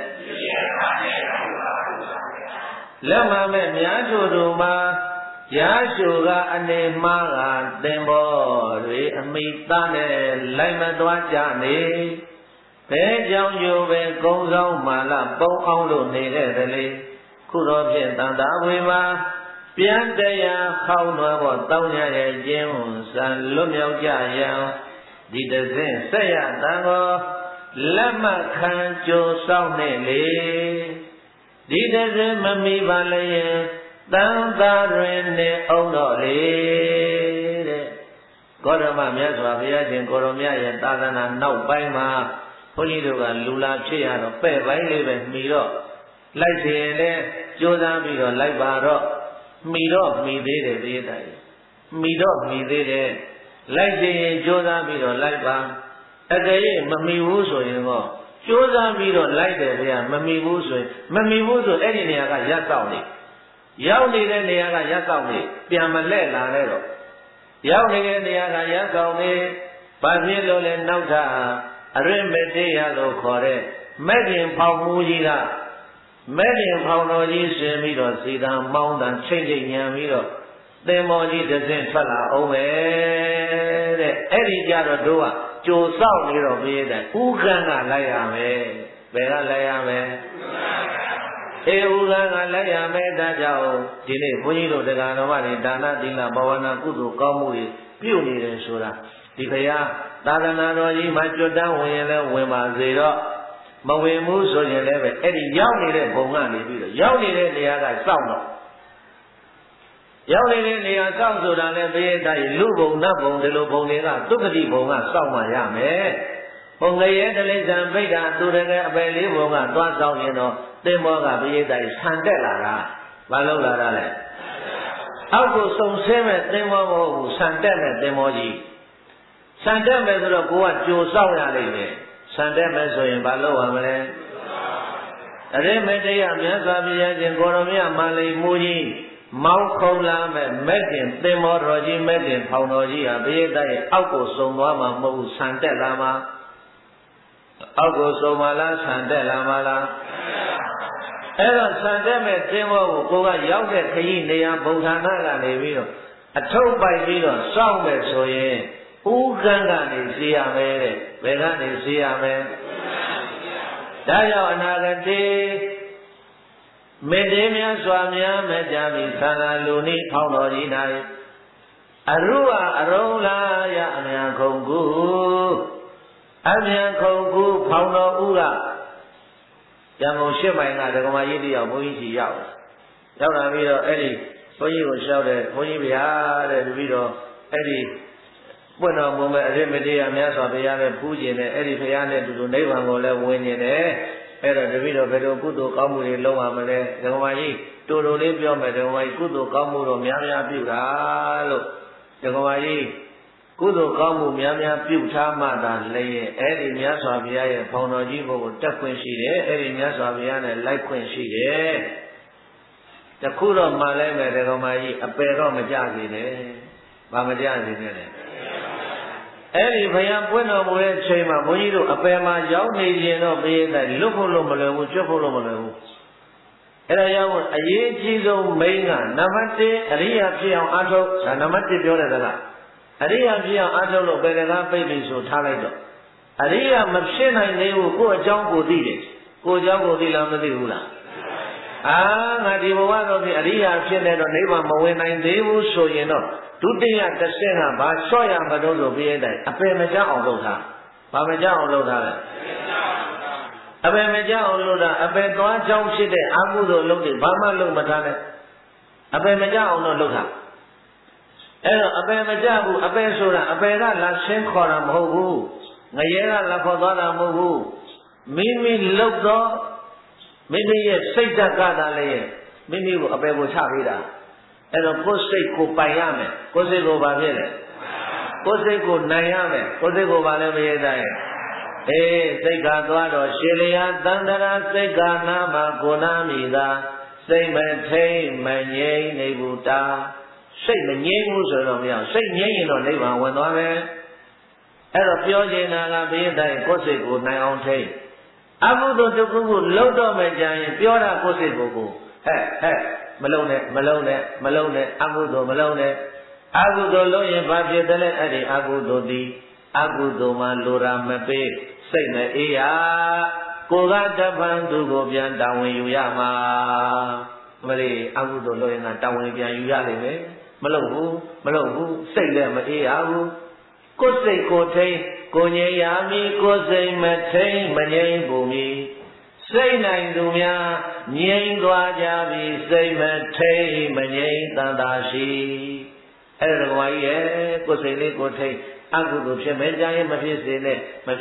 လက်မမဲ့များတို့မှာရာရှုကအနေမှားကသင်္ဘောတွေအမိသားနဲ့လိုက်မသွားကြနေဘဲကြောင့်ယူပဲကုံဆောင်မာလပုံအောင်လို့နေတဲ့တလေခုတော့ဖြင့်တန်တာဝေပါပြန်တရားခေါင်းတော်ပေါ်တောင်းရရဲ့ကျင်းစံလွတ်မြောက်ကြရန်ဒီတစင်းဆက်ရတန်ကိုလက်မခံကြိုဆောင်နေလေဒီတစင်းမမီပါလျင်တန်သာတွင်နေအောင်တော့လေတဲ့ဂေါတမမြတ်စွာဘုရားရှင်ကိုရောမြတ်ရဲ့သာသနာနောက်ပိုင်းမှာဘုန်းကြီးတို့ကလူလာဖြစ်ရတော့ပဲ့ပိုင်းလေးပဲမှီတော့လိုက်တယ်လေကြိုးစားပြီးတော့လိုက်ပါတော့မိတော့မိသေးတယ်သေးတယ်မိတော့မိသေးတယ်လိုက်ရင်ကြိုးစားပြီးတော့လိုက်ပါအကယ်၍မမိဘူးဆိုရင်တော့ကြိုးစားပြီးတော့လိုက်တယ်ဗျာမမိဘူးဆိုရင်မမိဘူးဆိုအဲ့ဒီနေရာကရပ်တော့နေရောက်နေတဲ့နေရာကရပ်တော့နေပြန်မလဲလာနဲ့တော့ရောက်နေတဲ့နေရာကရပ်တော့နေဘာဖြစ်လို့လဲနောက်ထပ်အရိမတေယလို့ခေါ်တဲ့မဲ့ခင်ဖောက်မှုကြီးကမဲ့ခင်ဖောင်တော်ကြီးရှင်ပြီးတော့စီတံမောင်းတံချိန်ချိန်ညံပြီးတော့သင်္ဘောကြီးတစ်စင်းထွက်လာအောင်ပဲတဲ့အဲ့ဒီကြတော့တို့ကကြိုစောက်နေတော့ပြေးတယ်ဥက္ကံကလိုက်ရမယ်ဘယ်ကလိုက်ရမယ်အေဥက္ကံကလိုက်ရမယ်ဒါကြောင့်ဒီနေ့ဘုန်းကြီးတို့တရားတော်မှာဒါနသီလဘာဝနာကုသိုလ်ကောင်းမှုတွေပြုနေတယ်ဆိုတာဒီဘုရားသာသနာတော်ကြီးမှာကြွတန်းဝင်ရင်လည်းဝင်ပါစေတော့မဝင်ဘူးဆိုရင်လည်းပဲအဲ့ဒီရောက်နေတဲ့ဘုံကနေပြီးတော့ရောက်နေတဲ့နေရာကစောင့်တော့ရောက်နေတဲ့နေရာစောင့်ဆိုတာလည်းဘေးတိုင်းလူဘုံနတ်ဘုံဒီလိုဘုံတွေကသုခတိဘုံကစောင့်မှရမယ်ဘုံငရဲတလိษံဗိဒ္ဓသူတကယ်အပယ်လေးဘုံကသွားစောင့်ရင်တော့သင်္ဘောကဘေးတိုင်းဆန်တက်လာတာဘာလို့လာတာလဲအောက်ကိုစုံဆဲမဲ့သင်္ဘောမဟုတ်ဘူးဆန်တက်မဲ့သင်္ဘောကြီးဆန်တက်မဲ့ဆိုတော့ကိုကကြိုစောက်ရလိမ့်မယ်ဆန်တက်မဲ့ဆိုရင်ဘာလို့ရမလဲအရိမတရားမြတ်စွာဘုရားရှင်ကိုရောမြတ်မာလီမူကြီးမောင်းခုံလာမဲ့မဲ့ခင်သင်္ဘောတော်ကြီးမဲ့ခင်ဖောင်တော်ကြီးဟာဘုရားရဲ့အောက်ကိုစုံသွားမှာမဟုတ်ဘူးဆန်တက်လာမှာအောက်ကိုစုံပါလားဆန်တက်လာမှာလားအဲ့တော့ဆန်တက်မဲ့သင်္ဘောကိုကိုကရောက်တဲ့ခရီးနေရာဗုဒ္ဓနာကနေပြီးတော့အထုပ်ပိုက်ပြီးတော့စောင့်မယ်ဆိုရင်ဥကံကနေစီရမယ်တဲ့ဘယ်ကနေစီရမယ်ဒါကြောင့်အနာဂတိမေတ္တေမြတ်စွာဘုရားမြတ်ကြပြီသံဃာလူနိဖောင်းတော်ကြီး၌အရုဝအရုံလာယအမြန်ခုံကူအမြန်ခုံကူဖောင်းတော်ဦးကရန်ကုန်၈မိုင်ကဒကမာကြီးတယောက်ဘုန်းကြီးကြီးရောက်လာပြီးတော့အဲ့ဒီဘုန်းကြီးကိုလျှောက်တယ်ဘုန်းကြီးဗျာတဲ့တပည့်တော်အဲ့ဒီပွင့်တော်မူမဲ့အရိမတေယမြတ်စွာဘုရားနဲ့ပူးကျင်တယ်အဲ့ဒီဘုရားနဲ့တူတူနိဗ္ဗာန်ကိုလည်းဝင်ကျင်တယ်အဲ့တော့တပည့်တော်ဘယ်လိုကုသိုလ်ကောင်းမှုတွေလုပ်ရမလဲဒကမာကြီးတူတူလေးပြောမယ်ဒကမာကြီးကုသိုလ်ကောင်းမှုတော့များများပြုတာလို့ဒကမာကြီးကုသိုလ်ကောင်းမှုများများပြုထားမှသာလည်းအဲ့ဒီမြတ်စွာဘုရားရဲ့ဖောင်တော်ကြီးဘုကိုတက်ခွင့်ရှိတယ်အဲ့ဒီမြတ်စွာဘုရားနဲ့လိုက်ခွင့်ရှိတယ်တခုတော့မှလည်းမယ်ဒကမာကြီးအပယ်တော့မကြစေနဲ့ဘာမကြစေနဲ့လဲအဲ့ဒီဘုရားပွင့်တော်မူတဲ့ချိန်မှာဘုန်းကြီးတို့အပယ်မှာရောက်နေရင်တော့ဘေးတိုင်းလွတ်ဖို့လို့မလွယ်ဘူးကျွတ်ဖို့လို့မလွယ်ဘူးအဲ့ဒါကြောင့်အရေးကြီးဆုံးမိန်းကနံပါတ်1အရိယာဖြစ်အောင်အားထုတ်ဒါနံပါတ်1ပြောတဲ့စကားအရိယာဖြစ်အောင်အားထုတ်လို့ဘယ်တကားပိတ်ပြီဆိုထားလိုက်တော့အရိယာမဖြစ်နိုင်သေးဘူးကိုယ့်အကြောင်းကိုသိတယ်ကိုယ့်အကြောင်းကိုသိလားမသိဘူးလားငါဒီဘဝတော့ဒီအရိယာဖြစ်နေတော့နိဗ္ဗာန်မဝင်နိုင်သေးဘူးဆိုရင်တော့ဒုတိယတစ်ဆင့်ကဘာလျှော့ရမလို့ဆိုပြီးတဲ့အတိုင်းအပယ်မကြောက်အောင်လုပ်တာဘာမကြောက်အောင်လုပ်တာလဲအပယ်မကြောက်အောင်လုပ်တာအပယ်သွားကြောင်းဖြစ်တဲ့အကုသိုလ်လုပ်တယ်ဘာမှလုပ်မထားနဲ့အပယ်မကြောက်အောင်တော့လုပ်တာအဲ့တော့အပယ်မကြောက်ဘူးအပယ်ဆိုတာအပယ်ကလာရှင်းခေါ်တာမဟုတ်ဘူးငရဲကလာခေါ်သွားတာမဟုတ်ဘူးမိမိလုပ်တော့မိမိရဲ့စိတ်ဓာတ်ကသာလည်းမိမိကိုအပယ်ကိုချပေးတာအဲ့တော့ကိုယ်စိတ်ကိုပိုင်ရမယ်ကိုယ်စိတ်ကိုဘာဖြစ်လဲကိုယ်စိတ်ကိုနိုင်ရမယ်ကိုယ်စိတ်ကိုဘာလဲမရတဲ့စိတ်ကသွားတော့ရှေလျာတန္တရာစိတ်ကနာမကိုနာမိသာစိတ်မထိန်မငြိမ့်နေဘူးတာစိတ်မငြိမ့်ဘူးဆိုတော့မရစိတ်ငြိမ့်ရင်တော့နိဗ္ဗာန်ဝင်သွားမယ်အဲ့တော့ပြောချင်တာကဘေးတိုင်းကိုယ်စိတ်ကိုနိုင်အောင်ထိန်အကုသိုလ်တစ်ခုခုလုံးတော့မယ်ကြရင်ပြောတာကိုယ်စိတ်ကိုဟဲ့မလုံးနဲ့အကုသိုလ်မလုံးနဲ့အကုသိုလ်လုံးရင်ဘာဖြစ်တယ်လဲအဲ့ဒီအကုသိုလ်သည်အကုသိုလ်မှာလိုရာမပေးစိတ်မအေးရကိုကတပံသူကိုပြန်တာဝန်ယူရမှာမလေးအကုသိုလ်လုံးရင်ကတာဝန်ပြန်ယူရလိမ့်မယ်မလုံးဘူးစိတ်လည်းမအေးရဘူးကိုယ်စိတ်ကိုထိန်ကိုငြိမ်ရမည်ကိုယ်စိတ်မထိန်မငြိမ်ဘူးမည်စိတ်နိုင်သူများငြိမ်သွားကြပြီစိတ်မထိန်မငြိမ်တန်တာရှိအဲ့ဒါကကြီးရဲ့ကိုယ်စိတ်လေးကိုထိန်အကုသိုလ်ဖြစ်မယ်ကြရင်မဖြစ်စေနဲ့အ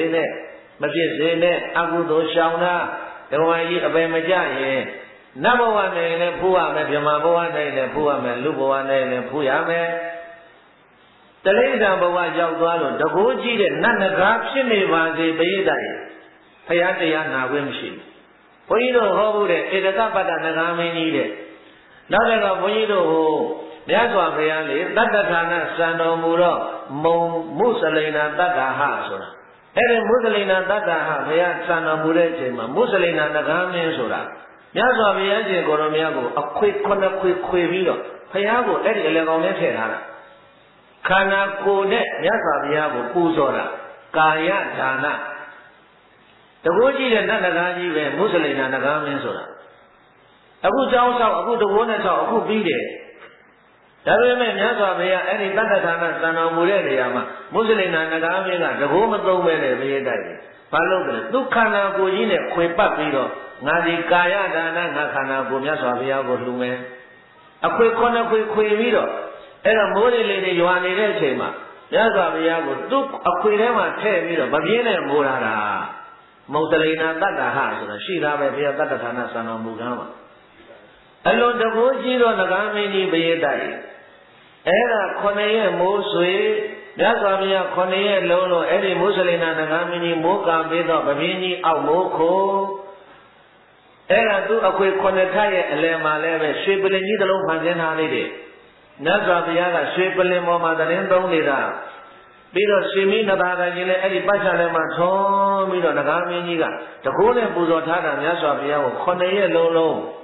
ကုသိုလ်ရှောင်တာဒီကကြီးအပယ်မကြရင်နတ်ဘဝနဲ့လည်းဖူးရမယ်ဗြဟ္မာဘဝနဲ့လည်းဖူးရမယ်လူဘဝနဲ့လည်းဖူးရမယ်တလိ္ဆာဘဝရောက်သွားလို့တကိုးကြီးတဲ့နတ်နဂါဖြစ်နေပါစေပရိသတ်ရဲ့ဖရာတရားနာခွင့်မရှိဘူးဘုန်းကြီးတို့ဟောဘူးတဲ့ဧတကပတ္တနဂါမင်းကြီးတဲ့နောက်တစ်ခါဘုန်းကြီးတို့ဟိုမြတ်စွာဘုရားလေတတ္တဌာနစံတော်မူတော့မုစလိနာတတ္တဟဆိုတာအဲ့ဒီမုစလိနာတတ္တဟဘုရားစံတော်မူတဲ့အချိန်မှာမုစလိနာနဂါမင်းဆိုတာမြတ်စွာဘုရားရှင်ကိုရောမြတ်ကိုအခွေခွေပြီးတော့ဘုရားကိုအဲ့ဒီအလယ်ကောင်နဲ့ထည့်ထားတာခန္ဓာကိုယ်နဲ့မြတ်စွာဘုရားကိုပူဇော်တာကာယဒါနတကိုးကြီးတဲ့နတ်နဂါကြီးပဲမုစလိနာနဂါမင်းဆိုတာအခုကြောင်းဆောက်အခုတကိုးနဲ့ဆောက်အခုပြီးတယ်ဒါပေမဲ့မြတ်စွာဘုရားအဲ့ဒီတတ္တဌာနစံတော်မူတဲ့နေရာမှာမုစလိနာနဂါမင်းကတကိုးမသုံးပဲနဲ့ပြေးတိုက်တယ်ဘာလို့လဲသူခန္ဓာကိုယ်ကြီးနဲ့ခွေပတ်ပြီးတော့ငါဒီကာယဒါနငါခန္ဓာကိုယ်မြတ်စွာဘုရားကိုလှူမယ်အခွေခွေပြီးတော့အဲ့တော့မိုးလေးတွေရွာနေတဲ့အချိန်မှာမြတ်စွာဘုရားကိုသူ့အခွေထဲမှာထည့်ပြီးတော့မပြင်းနဲ့မိုးလာတာမုစလိနာတတ္တဟဆိုတာရှိတာပဲဘုရားတတ္တဌာနစံတော်မူကမ်းမှာ Alone the Boji on the Gamini Bayedai. Era Konaye Moswe, Yazavia Konaye Lolo, Eri Musalina, the Gamini, Moka, Bedo, Babini, Amoko. Era do a quick Konataya, Lema Leve, Shibble in Nidalo Panzena Lady. Nazavia, Shibble in Moma, the Nendo Lida. Bido Simina Bada, Eri Bajalema, Tom, Mido, the Gaminiga, the Kone Buzotana, Yazavia, Konaye Lolo.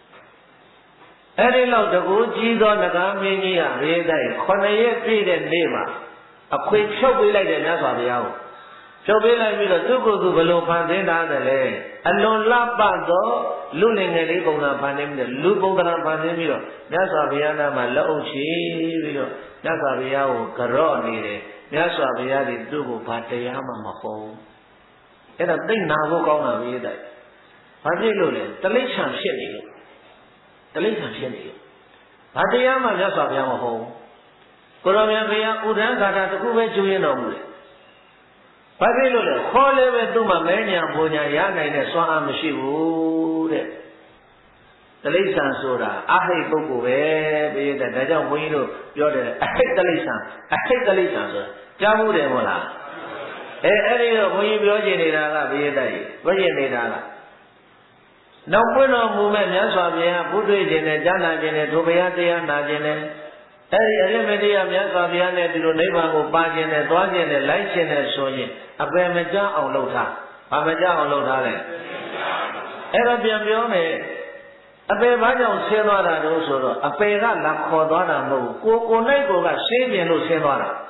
Any love the good Jesus on the Gamini, read that, Konaye feed and neighbor. A quick shop will like the Nazavia. So we like me to go to below Pandena, the lay. And no lapado, lulling a little panem, the Lubogana Pandemio, Nazaviana, my low she, Nazavia, Caroni, Nazavia, the Dugo Patayama Maho. And a thing now walk on a way that. Particularly, the Lishan Shilly. The Lishan Shilly. Patayama Nazavia Maho. Koramia, Udanga, the Kuwe Julian. Particularly, Hole to my mania, Bonia, Yana, and a swan Mishibu. The Lisan Soda, I hate Boku, be that I don't win you. I hate the Lisan. I hate the Lisan. Jamu de Mola. Area when you are Jenny, be a day. Virginia. Now, when a movement, Yasavia, Buddha, Jana, Tobayati, Najene. Elemedia Yasaviane to neighbor of Bajan and Dwajan and Lychin and Soyin, a Bamaja on Lota, Bamaja on Lotale. Arabian Bione, a Bamaja on Senora also, a Pera La Cordona Mo, Coco Nego, a Savian no Senora.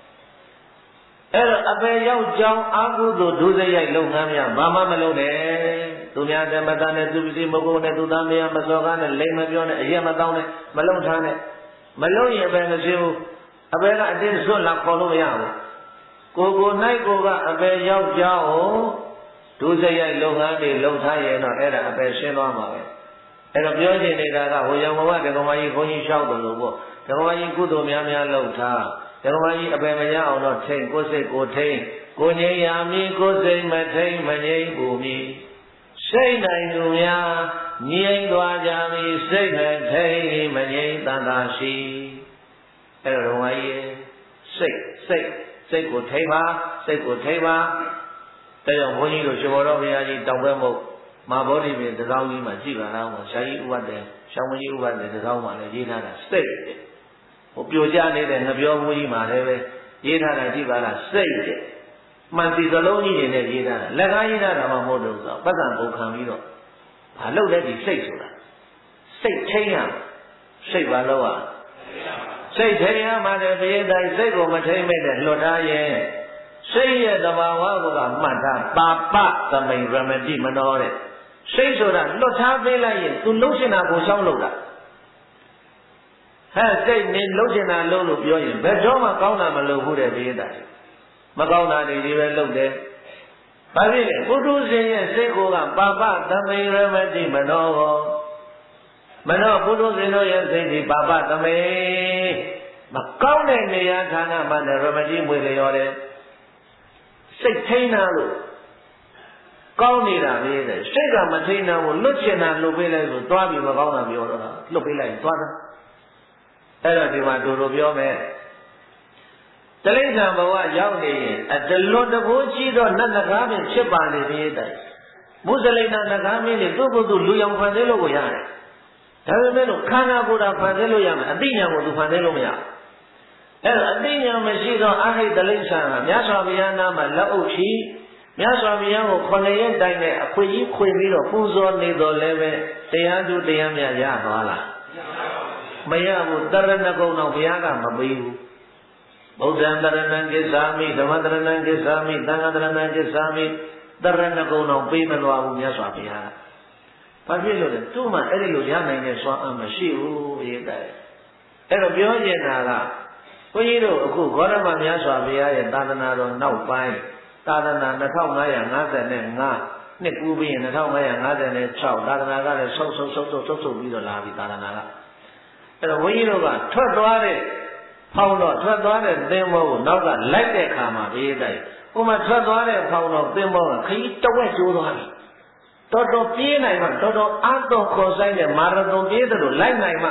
A Bayao Jao Agu do the Yelongamia, Mama Malone, Dunia de Madame Dubi Mogone, Dudamia, Mazogan, and Lemabione, Yamadone, Malone. Maloya Benazil, Abella didn't so like Poloyao. Go night go a bear yao jao, do the Longani, Lotay, and a bear Shenoma. And a building in a Hoyama, the Romai Honi shout the logo, the Romai Gudo Miamia Lota, the Romai Abemaya or not take, go say, go take, go nay, Yami, go say, Matay, Mane, Bumi. Say Nainumia. Niang Dwajami, say that, hey, Mane, Tanashi. Eroi, say, go Teva. They are going to Shorovia, Tawemo, my body with the Rawi, Majiva, Shai, what the Shamu, what the Rama, Yena, say. Opiojani and Nabiom, Yena, Jiva, say it. Manti the Loni in Yena, Lagaina, Ramamodo, but I'm Camino. I know that he says so. Say Tayam, say Valoa. Say Tayam, I say go Matame, Lodaye. Say the Mawa Mata, Papa, the main remedy Manore. Say so that Lotavela to Lucina go some loda. Has said in Lucina Lolo Bioyan, Bedoma Kauna Malo who they did that. Magona, they even look there. Pavile, Budu say, Sekola, Baba, the main remedy, Mano. Mano, Budu say, Baba, the main. Macauna, Nayatana, Man, the remedy with the order. Say, Taina, Kaunida, Sega Matina, will look in and Lubila, Dwabi, Magona, Biora, Lubila, Dwada. Ella, do Rubio, the late number one young at the Lord of Wochi or Nanagami, Chipani, the Musalina Nagami, the Dubu to Luyam Pandelo Yane. Taramelo, Kana Buddha Pandelo Yam, Adina to Pandelo Yam. Adina Machino, I hate the Linsana, Yasaviana, my Lauchi, Yasaviano, Konayan Dine, a Quimino, Puzo, Nido Leve, Teandu, Teamia Yavala. Mayamu, Daranago, Viaga, Mabu. Bodhandaranangisami, Dhamadaranangisami, Danadaranangisami, Daranagono, Bimalwa, Yaswapia. Pavilo, Tuma, Elio Yana, Mashiu, Yeda. Erabioyanara. When you know, Gorama Yaswapia, and Dadanaro, now fine. Dadana, the Tomaya, Nathan, and Na, Nikubi, and the Tomaya, Nathan, and Chow, Dadanaga, so, be the Lavi, Dadanara. And when you know that, Turtle. Paulo, Tradwane, Demo, Naga, like that Kama, Uma Tradwane, Paulo, Demo, Kay, the way to တော်တော်ပြေးနိုင်မှတော်တော်အားသွန်ခေါ်ဆိုင်တဲ့မာရသွန်ပြေးတယ်လို့လိုက်နိုင်မှ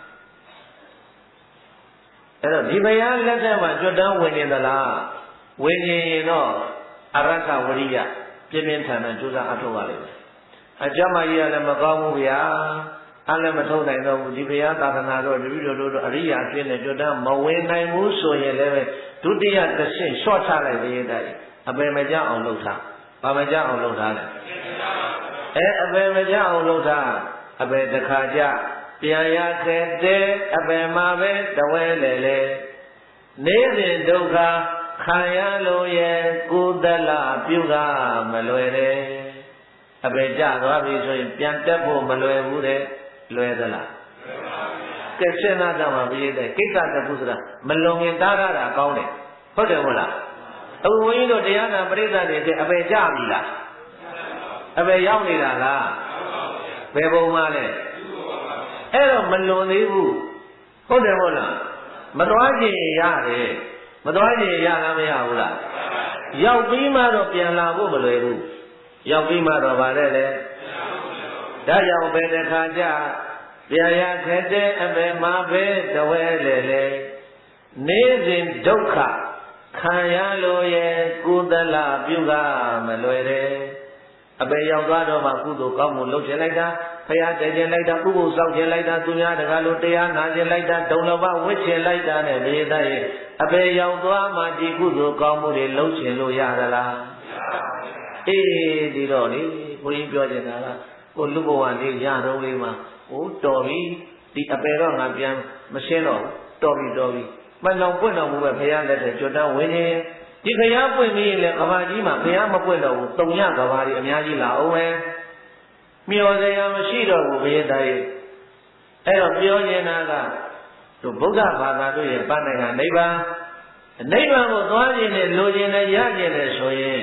အဲ့တော့ဒီဘုရားလက်ထက်မှာကျွတ်တန်းဝင်နေသလားဝင်နေရင်တော့အရကဝရိယပြင်းပြင်းထန်ထန်ကြိုးစားအထောက်ရလိမ့်မယ်အကျမကြီးကလည်းမကောင်းဘူးဗျာအဲ့လည်းမထုတ်နိုင်တော့ဘူးဒီဘုရားသာသနာတော်တပည့်တော်တို့အရိယာပြင်းနေကျွတ်တန်းမဝင်နိုင်ဘူးဆိုရင်လည်းဒုတိယတစ်ဆင့်လျှော့ချလိုက်သေးတဲ့အပေမကြောက်အောင်လုပ်ထားဘာမကြောက်အောင်လုပ်ထားလဲအပေမကြောက်အောင်လုပ်ထားအပေတစ်ခါကြပြန်ရခဲ့တဲ့အပေမှာပဲတဝဲလေလေနေစဉ်ဒုက္ခခံရလို့ရဲ့ကုသလပြုကမလွယ်တယ်အပေကြသွားပြီဆိုရင်ပြန်တက်ဖို့မလွယ်ဘူးတဲ့လွယ်သလားကဲစဉ်းစားကြမှာပြည့်တဲ့ကိစ္စတစ်ခုဆိုတာမလွန်ရင်တားရတာကောင်းတယ်ဟုတ်တယ်မဟုတ်လားအခုဘုန်းကြီးတို့တရားနာပရိသတ်တွေအပေကြပြီလားအပေရောက်နေတာလားဘယ်ပုံမှလဲအဲ့တော့မလွန်သေးဘူးဟုတ်တယ်မဟုတ်လားမသွားချင်ရတယ်မသွားချင်ရလားမရဘူးလားရောက်ပြီးမှတော့ပြန်လာဖို့မလွယ်ဘူးရောက်ပြီးမှတော့ဗါတဲ့လေဒါကြောင့်ဘယ်တစ်ခါကြပြန်ရခဲ့တဲ့အပေမှာပဲတဝဲလေလေနေစဉ်ဒုက္ခခံရလို့ရဲ့ကုသလပြုကမလွယ်တယ်အပေရောက်သွားတော့မှကုသိုလ်ကောင်းမှုလုပ်ချင်လိုက်တာဖရာတည်ခြင်းလိုက်တာဥပုသ်ဆောက်ခြင်းလိုက်တာသူများတကားလို့တရားနာခြင်းလိုက်တာဒုံလဘဝစ်ခြင်းလိုက်တာနဲ့ဒီသားရဲ့အပေရောက်သွားမှဒီကုသိုလ်ကောင်းမှုတွေလုပ်ချင်လို့ရသလားအေးဒီတော့လေဘုန်းကြီးပြောချင်တာကကိုလူဘဝလေးရတော့လေးမှာဟိုတော်ပြီဒီအပေတော့ငါပြန်မရှင်းတော့တော်ပြီမလောင်ပွင့်တော်မူပဲဖရာလက်ထက်ကျွတ်တန်းဝင်နေဒီဖရာပွင့်ပြီးရင်လည်းကဘာကြီးမှာဖရာမပွင့်တော့ဘူးတုံရကဘာကြီးအများကြီးလာအောင်ပဲမျောစရာမရှိတော့ဘူးဘုရားသားရဲ့အဲ့တော့ပြောနေတာကတို့ဗုဒ္ဓဘာသာတို့ရဲ့ပန်းနိုင်ငံနိဗ္ဗာန်ကိုသွားခြင်းနဲ့လိုခြင်းနဲ့ရခြင်းနဲ့ဆိုရင်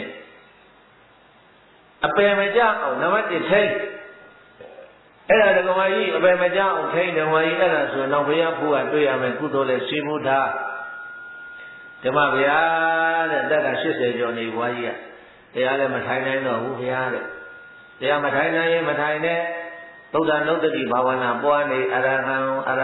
အပယ်မကြအောင်နံပါတ်1ထိတ်အဲ့ဒါဓမ္မကြီးအပယ်မကြအောင်ထိတ်ဓမ္မကြီးအဲ့ဒါဆိုတော့ဘုရားဖူးကတွေ့ရမယ်ကုသိုလ်နဲ့ရှိမှုထားဓမ္မဗျာတဲ့တက်က80ကျော်နေဘွားကြီးကတရားလည်းမထိုင်နိုင်တော့ဘူးဗျာတဲ့တရားမထိုင်နိုင်ရင်မထိုင်နဲ့သုဒ္ဓနုတ္တိဘာဝနာပွားနေအရဟံဓမ္မ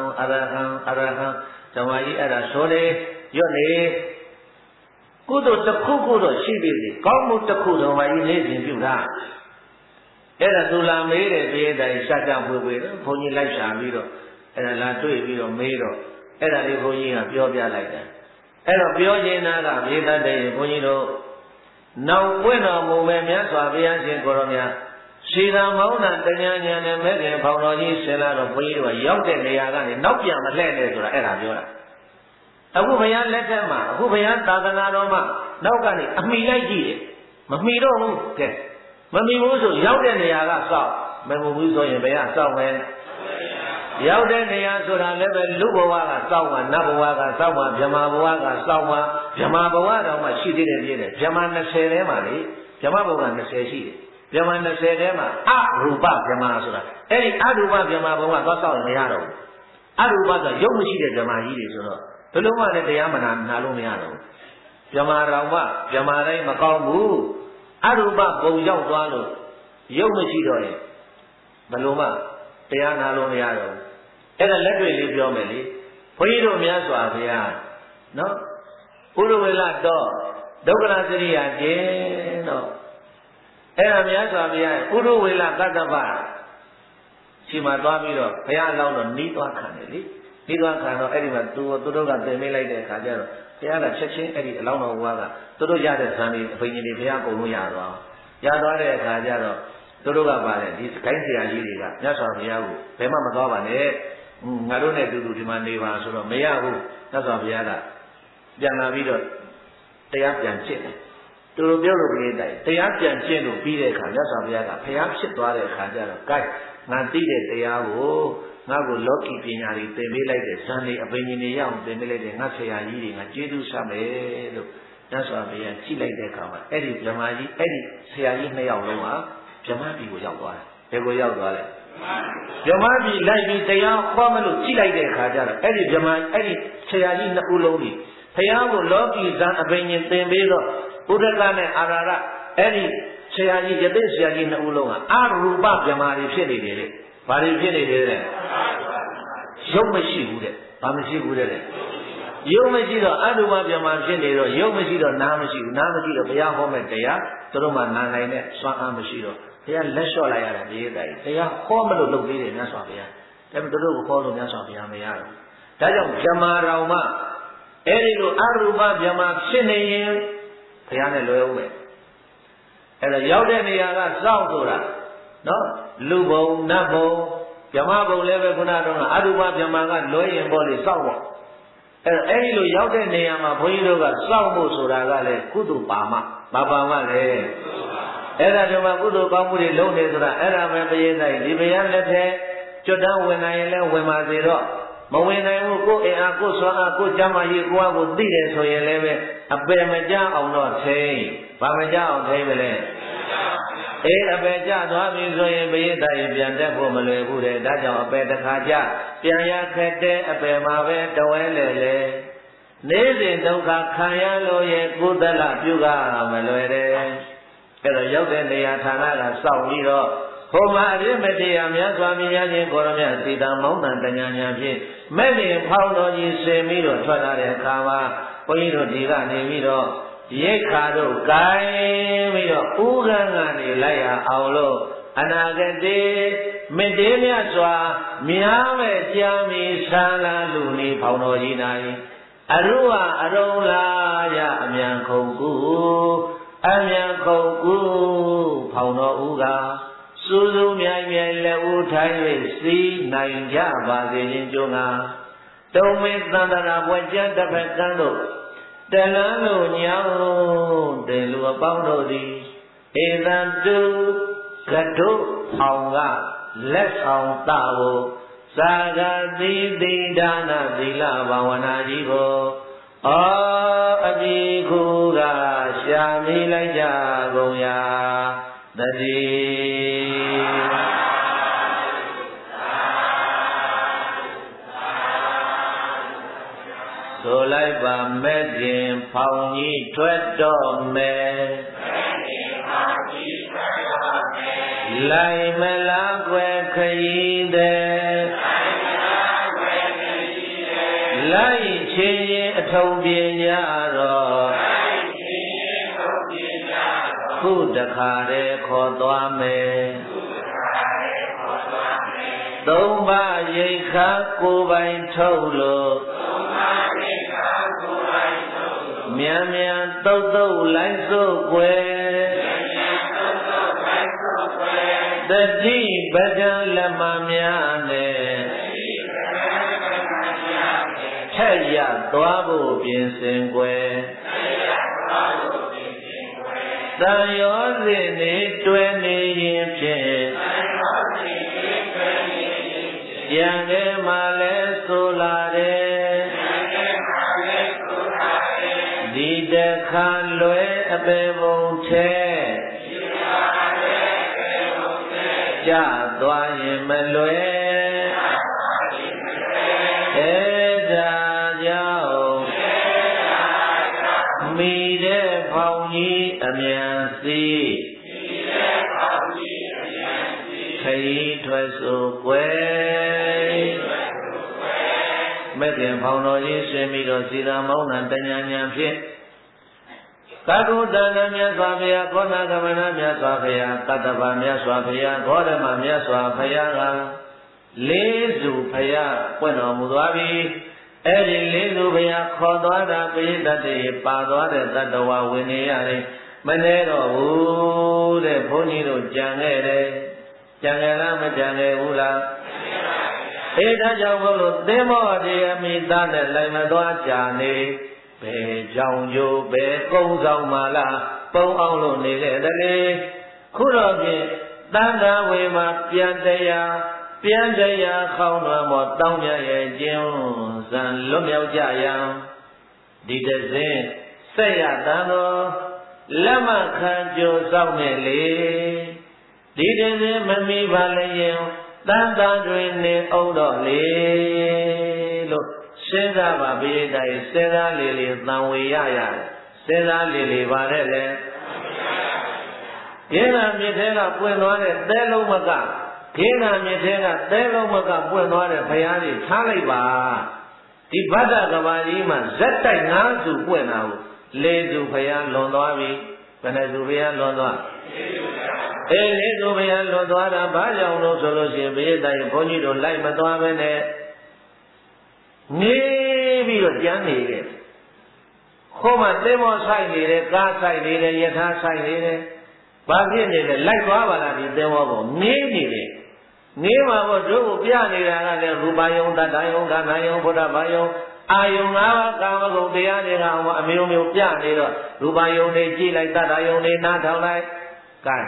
ကြီးအဲ့ဒါဆိုနေရွတ်နေကုသိုလ်တစ်ခုခုတော့ရှိပြီလေကောင်းမှုတစ်ခုတော့ဓမ္မကြီးနေစဉ်ပြုတာအဲ့ဒါသူလာမေးတယ်ပြေးတိုင်းရှာကြပွေပွေတော့ဘုန်းကြီးလိုက်ရှာပြီးတော့အဲ့ဒါလာတွေ့ပြီးတော့မေးတော့အဲ့ဒါလေးဘုန်းကြီးကပြောပြလိုက်တယ်အဲ့တော့ပြောနေတာကမြေတတ်တဲ့ဘုန်းကြီးတို့နောက်ပွင့်တော်မူမဲ့မြတ်စွာဘုရားရှင်ကိုရောမြတ်ရှိတာမောင်းတာတညာညာနဲ့မဲ့ခင်ဖောင်တော်ကြီးဆင်လာတော့ဘုန်းကြီးတို့ကရောက်တဲ့နေရာကနေနောက်ပြန်မလှည့်နဲ့ဆိုတာအဲ့ဒါပြောတာအခုဘုရားလက်ထက်မှာအခုဘုရားသာသနာတော်မှာနောက်ကနေအမိလိုက်ကြည့်တယ်မမိတော့ဘူးကဲမမိဘူးဆိုရောက်တဲ့နေရာကစောက်မဟုတ်ဘူးဆိုရင်ဘယ်ကစောက်မယ်ရောက်တဲ့နေရာဆိုတာလည်းပဲလူဘဝကစောက်မှာနတ်ဘဝကစောက်မှာဗြဟ္မာဘဝကစောက်မှာဗြဟ္မာဘဝတော့မှရှိသေးတယ်ပြည့်တယ်ဗြဟ္မာ20ထဲမှာလေဗြဟ္မာဘဝက20ရှိတယ်ဗြဟ္မာ20ထဲမှာအရူပဗြဟ္မာဆိုတာအဲ့ဒီအရူပဗြဟ္မာဘဝသွားစောက်ရင်မရတော့ဘူးအရူပဆိုရုပ်မရှိတဲ့ဗြဟ္မာကြီးတွေဆိုတော့ဘယ်လိုမှလည်းတရားမနာလို့မရတော့ဘူးဗြဟ္မာတော်မှဗြဟ္မာတိုင်းမကောင်းဘူးအရူပဘုံရောက်သွားလို့ရုပ်မရှိတော့ရင်ဘယ်လိုမှတရားနာလို့မရတော့ဘူးအဲ့ဒါလက်တွေ့လေးပြောမယ်လေဘုန်းကြီးတို့မြတ်စွာဘုရားနော်ဥရဝေလတော့ဒုက္ခရစရိယာကျင်းတော့အဲ့ဒါမြတ်စွာဘုရားဥရဝေလကတ္တပရှိမှသွားပြီးတော့ဘုရားအလောင်းတော့နီးသွားခံတယ်လေနီးသွားခံတော့အဲ့ဒီမှာသူတို့ကသင်ပေးလိုက်တဲ့အခါကျတော့ဘုရားကချက်ချင်းအဲ့ဒီအလောင်းတော်ဘုရားကသူတို့ရတဲ့ဇာတိအဘိညာဉ်တွေဘုရားကုန်လို့ရသွားတဲ့အခါကျတော့သူတို့ကပါတယ်ဒီခိုင်းဆရာကြီးတွေကမြတ်စွာဘုရားကိုဘယ်မှမသွားပါနဲ့ငါတို့နဲ့တူတူဒီမှာနေပါဆိုတော့မရဘူးမြတ်စွာဘုရားကပြန်လာပြီးတော့တရားပြန်ကျင့်တယ်သူတို့ပြောလို့ပြတဲ့တရားပြန်ကျင့်လို့ပြီးတဲ့အခါမြတ်စွာဘုရားကဘုရားဖြစ်သွားတဲ့အခါကျတော့ gain ငါသိတဲ့တရားကိုငါ့ကိုလောကီပညာတွေသင်ပေးလိုက်တဲ့ဇန်လေးအပင်ကြီးတွေရအောင်သင်ပေးလိုက်တဲ့ငါဆရာကြီးတွေငါကျေးဇူးဆက်မယ်လို့မြတ်စွာဘုရားကြည့်လိုက်တဲ့အခါမှာအဲ့ဒီဗြဟ္မာကြီးအဲ့ဒီဆရာကြီး2ယောက်လုံးကဗြဟ္မာပြည်ကိုရောက်သွားတယ်ဘယ်ကိုရောက်သွားလဲဗြဟ္မာပြည်လိုက်ပြီးတရားဟောမလို့ကြည့်လိုက်တဲ့အခါကျတော့အဲ့ဒီဗြဟ္မာအဲ့ဒီဆရာကြီး2ဦးလုံးကြီးဘုရားကိုလောကီဇန်အပင်ကြီးသင်ပေးတော့ဘုဒ္ဓကနဲ့အာရရအဲ့ဒီဆရာကြီးယသိဆရာကြီးနှစ်ဦးလုံးကအရူပဗြဟ္မာတွေဖြစ်နေတယ်တဲ့ဘာတွေဖြစ်နေတယ်တဲ့ရုပ်မရှိဘူးတဲ့ဘာမရှိဘူးတဲ့ရုပ်မရှိတော့အရူပဗြဟ္မာဖြစ်နေတော့ရုပ်မရှိတော့နားမရှိဘူးနားမရှိတော့ဘုရားဟောမဲ့တရားသူတို့မှနာနိုင်တဲ့စွမ်းအားမရှိတော့ဘုရားလက်လျှော့လိုက်ရတာဒီတိုင်းတရားဟောမလို့လုပ်သေးတယ်မြတ်စွာဘုရားဒါပေမဲ့တို့ကိုခေါ်လို့မြတ်စွာဘုရားမရတော့ဒါကြောင့်ဗြဟ္မာတော်မှအဲ့ဒီလိုအရူပဗြဟ္မာဖြစ်နေရင်ဘုရားနဲ့လွယ်ဦးမယ်အဲ့တော့ရောက်တဲ့နေရာကစောင့်ဆိုတာနော်လူဘုံနတ်ဘုံဗြဟ္မာဘုံလည်းပဲခုနကတော့အရူပဗြဟ္မာကလွယ်ရင်ပေါ့လေစောင့်ပေါ့အဲ့ဒီလိုရောက်တဲ့နေရာမှာဘုန်းကြီးတို့ကစောင့်ဖို့ဆိုတာကလည်းကုသိုလ်ပါမမပါမလဲအဲ့ဒါကြောင့်ကုသိုလ်ကောင်းမှုတွေလုပ်နေဆိုတာအဲ့ဒါပဲပြည့်နိုင်ဒီဘုရားလက်ထဲကျွတ်တန်းဝင်နိုင်ရင်လည်းဝင်ပါစေတော့မဝင်နိုင်ဘူးကိုယ်အင်အားကိုယ်စွမ်းအားကိုယ်ကြမ်းမာရေးကိုယ်ကိုသိတယ်ဆိုရင်လည်းပဲအပယ်မကြအောင်တော့ထိန်းဘာမကြအောင်ထိန်းမလဲအေးအပယ်ကြသွားပြီဆိုရင်ဘိယတိုင်ပြန်တက်ဖို့မလွယ်ဘူးတဲ့ဒါကြောင့်အပယ်တစ်ခါကြပြန်ရခက်တဲ့အပယ်မှာပဲတဝဲလေလေနေစဉ်ဒုက္ခခံရလို့ရဲ့ကုသလပြုကမလွယ်တဲ့အဲ့တော့ရောက်တဲ့နေရာဌာနကစောင့်ပြီးတော့ဟိုမှာအရိမတရားများစွာမြင်ရခြင်းကိုရမြတ်စီတံမောင်းတန်တညာညာဖြင့်မဲ့ခင်ဖောင်းတော်ကြီးဆင်ပြီးတော့ထွက်လာတဲ့အခါမှာဘုန်းကြီးတို့ဒီကနေပြီးတော့ရိတ်ခါတို့ကိုင်းပြီးတော့ဥက္ကံကနေလိုက်ရအောင်လို့အနာဂတိမတေးမြတ်စွာများမဲ့ကြာမီဆန်းလာလူနေဖောင်းတော်ကြီးနိုင်အရုဝအရုံလာရအမြန်ခုန်ကူအမြန်ခုန်ကူဖောင်းတော်ဦးကစူးစူးမြိုင်မြိုင်လက်ဦးထိုင်၍စီးနိုင်ကြပါစေခြင်းကြုံငါတုံးမင်းသန္တရာဘွယ်ကျတစ်ဖက်ကန်းတို့တလန်းလို့ညောင်းတယ်လူအပေါင်းတို့သည်ဧသံတုကတုအောင်ကလက်ဆောင်တဖို့သာဂတိတိဒါနသီလဘာဝနာကြီးကိုအပိခုကရှာမိလိုက်ကြကုန်ရာတတိဆိုလိုက်ပါမဲ့ခင်ဖောင်ကြီးထွက်တော့မယ်လိုက်မလားကွယ်ခရီးတဲ့လိုက်ချင်းရင်အထုံးပြကြတော့ခုတခါတည်းခေါ်သွားမယ်သုံးပါးရိတ်ခါကိုယ်ပိုင်ထုတ်လို့မြန်မြန်တုတ်တုတ်လိုက်စို့ွယ်တတိပဒံလက်မများနဲ့ထက်ရသွားဖို့ပြင်ဆင်ွယ်တန်ရောစဉ်နေတွယ်နေရင်ဖြင့်ရံထဲမှာလဲဆိုလာတယ်ဒီတခါလွယ်အပေပုံထဲကြသွားရင်မလွယ်အဲ့ဒါကြောင့်မိတဲ့ဖောင်ကြီးအမြန်စီခရီးထွက်ဆိုွယ်မဲ့ခင်ဖောင်တော်ကြီးရှင်ပြီးတော့စီသာမောင်းတန်တညာညာဖြင့်သာဂုတန္တမြတ်စွာဘုရားကောဏကမဏမြတ်စွာဘုရားတတ္တဗမြတ်စွာဘုရားဂေါရမမြတ်စွာဘုရားကလေးစုဘုရားပွင့်တော်မူသွားပြီအဲ့ဒီလေးစုဘုရားခေါ်သွားတာပိဋကတိပါသွားတဲ့တတ္တဝါဝင်နေရတယ်မနေတော့ဘူးတဲ့ဘုန်းကြီးတို့ကြံခဲ့တယ်ကြံခဲ့လားမကြံခဲ့ဘူးလားအေးဒါကြောင့်ဘုလို့သင်္ဘောတရားမိသားနဲ့လိုက်မသွားကြနေဘယ်ကြောင့်ကျိုးဘယ်ကုန်းဆောင်မှလားပုံအောင်လို့နေခဲ့တလေခုတော့ဖြင့်တန်ခါဝေမှာပြန်တရားခေါင်းတော်မောတောင်းမြရဲ့ကျင်းစံလွတ်မြောက်ကြရန်ဒီတစင်းဆက်ရတန်တော်လက်မခံကြိုးဆောင်နေလေဒီတစင်းမမီပါလျင်တန်တန်တွင်နေအောင်တော့လေလို့စဉ်းစားပါပိဋကတိုင်းစဉ်းစားလေလေသံဝေရရတယ်စဉ်းစားလေလေပါတဲ့လေကခေနာမြစ်ထဲကပွင့်သွားတဲ့သဲလုံးမကခေနာမြစ်ထဲကသဲလုံးမကပွင့်သွားတဲ့ဘုရားကြီးထားလိုက်ပါဒီဗဒ္ဒကဘာကြီးမှာဇက်တိုက်5စုပွင့်တာကို4စုဘုရားလွန်သွားပြီဘယ်နှစုဘုရားလွန်သွား4စုဘုရားလွန်သွားတာဘာကြောင့်လို့ဆိုလို့ရှိရင်ဘုရားတိုင်ဘုန်းကြီးတို့လိုက်မသွားပဲနဲ့နေပြီးတော့ကြမ်းနေတယ်ခိုးမှသင်္ဘောဆိုင်နေတယ်ကားဆိုင်နေတယ်ယထာဆိုင်နေတယ်ဘာဖြစ်နေလဲလိုက်သွားပါလားဒီသင်္ဘောပေါ်နေနေတယ်နေမှာပေါ့တို့ကိုပြနေတာကလည်းရူပယုံတတ္တယုံဒါနယုံဘုဒ္ဓဘာယုံအာယုံ၅ပါးကာမဂုဏ်တရားတွေကဟောအမျိုးမျိုးပြနေတော့ရူပယုံတွေကြည့်လိုက်တတ္တယုံတွေနားထောင်လိုက်ကဲ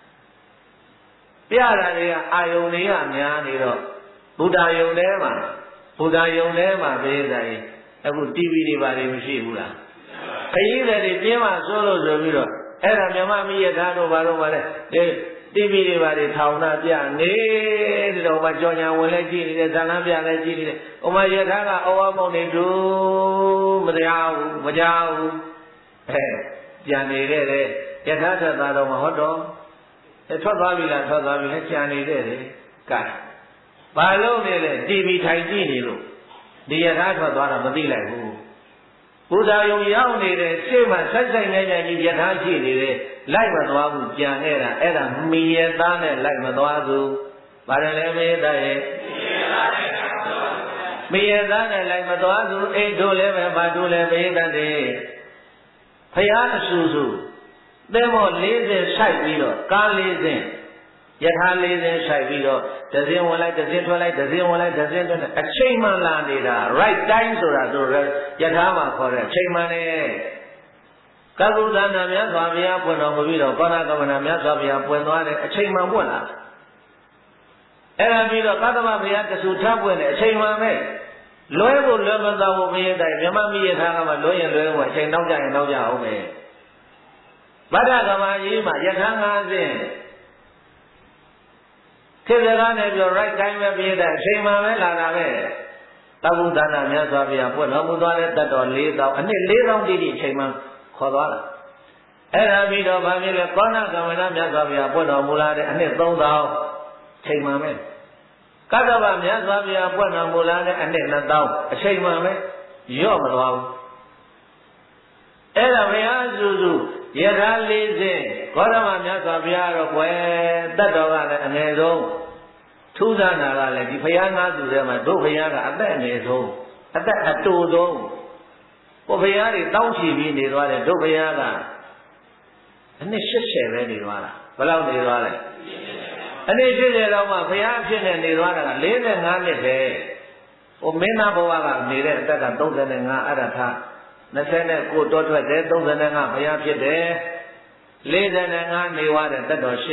ပြတာတွေကအာယုံတွေကများနေတော့ဘုဒ္ဓယုံထဲမှာဘုရားယုံထဲမှာပေးတယ်အခု TV တွေပါတွေမရှိဘူးလားခရီးသည်တွေပြင်းမှစိုးလို့ဆိုပြီးတော့အဲ့ဒါမြမမိရထားတို့ဘာလို့ပါလဲဒီ TV တွေပါတွေထောင်တာပြနေဒီတော့မှကြော်ညာဝင်လဲကြည့်နေတယ်ဇာလန်းပြလဲကြည့်နေတယ်ဥမာရထားကအောဝမောင်နေတူမတရားဘူးမကြောက်ဘူးကြံနေတဲ့လေရထားသက်သားတော့မဟုတ်တော့ထွက်သွားပြီလားထွက်သွားပြီလဲကြံနေတဲ့လေကဲဘာလို့လဲ TV ထိုင်ကြည့်နေလို့ဒီရထားထွက်သွားတာမသိလိုက်ဘူးဘုရားယုံရောက်နေတဲ့ရှေ့မှာစိုက်စိုက်နေကြကြီးရထားရှိနေတယ်လိုက်မသွားဘူးကြံနေတာအဲ့ဒါမိရသားနဲ့လိုက်မသွားဘူးဘာလဲမေးသားရဲ့မိရသားနဲ့လိုက်မသွားဘူးအိတ်တို့လည်းပဲဘာတို့လည်းမေးတတ်တယ်ဖယားအဆူဆူသဲမော40စိုက်ပြီးတော့ကား40ယထာ40ဆိုင်ပြီးတော့ဒဇင်းဝင်လိုက်ဒဇင်းထွက်လိုက်ဒဇင်းဝင်လိုက်ဒဇင်းထွက်လိုက်အချိန်မှန်လာနေတာ right time ဆိုတာသူယထာမှာခေါ်တဲ့အချိန်မှန်နေကကုသနာမြတ်စွာဘုရားပွင့်တော်မူပြီးတော့ကောဏကမနာမြတ်စွာဘုရားပွင့်သွားတဲ့အချိန်မှန်ပွင့်လာအဲ့ဒါပြီးတော့ကသမဘုရားတဆူထပွင့်တဲ့အချိန်မှန်ပဲလွဲဖို့လွဲမသွားဖို့မရတဲ့မြမမိယထာကမှလွဲရင်လွဲဖို့အချိန်နောက်ကြရင်နောက်ကြအောင်ပဲဗဒ္ဒကမကြီးမှာယထာ50ခေတ္တကားနဲ့ပြော right time ပဲပြည့်တဲ့အချိန်မှပဲလာတာပဲသဗ္ဗုဒ္ဓနာမြတ်စွာဘုရားပွင့်တော်မူသွားတဲ့တတ်တော်4000အနှစ်4000တိတိအချိန်မှခေါ်သွားတာအဲ့ဒါပြီးတော့ဗာဖြစ်လဲကောဏကမဏမြတ်စွာဘုရားပွင့်တော်မူလာတဲ့အနှစ်3000ချိန်မှပဲကတ္တဗမြတ်စွာဘုရားပွင့်တော်မူလာတဲ့အနှစ်2000အချိန်မှပဲရော့မသွားဘူးအဲ့ဒါဘုရားစုစုယထာ40ဂေါတမမြတ်စွာဘုရားတော့ကွယ်တတ်တော်ကလည်းအငယ်ဆုံးထူးဆန်းတာကလည်းဒီဘုရားငါးစုထဲမှာတို့ဘုရားကအသက်အငယ်ဆုံးအသက်အတူဆုံးကိုဘုရားတွေတောင်းချီပြီးနေသွားတယ်တို့ဘုရားကအနှစ်80ပဲနေသွားတာဘယ်လောက်နေသွားလဲအနှစ်80လောက်မှဘုရားအဖြစ်နဲ့နေသွားတာက45နှစ်ပဲဟိုမင်းသားဘဝကနေတဲ့အသက်က35အဲ့ဒါထား29တောထွက်တယ်35ဘုရားဖြစ်တယ်45နေသွားတဲ့သက်တော်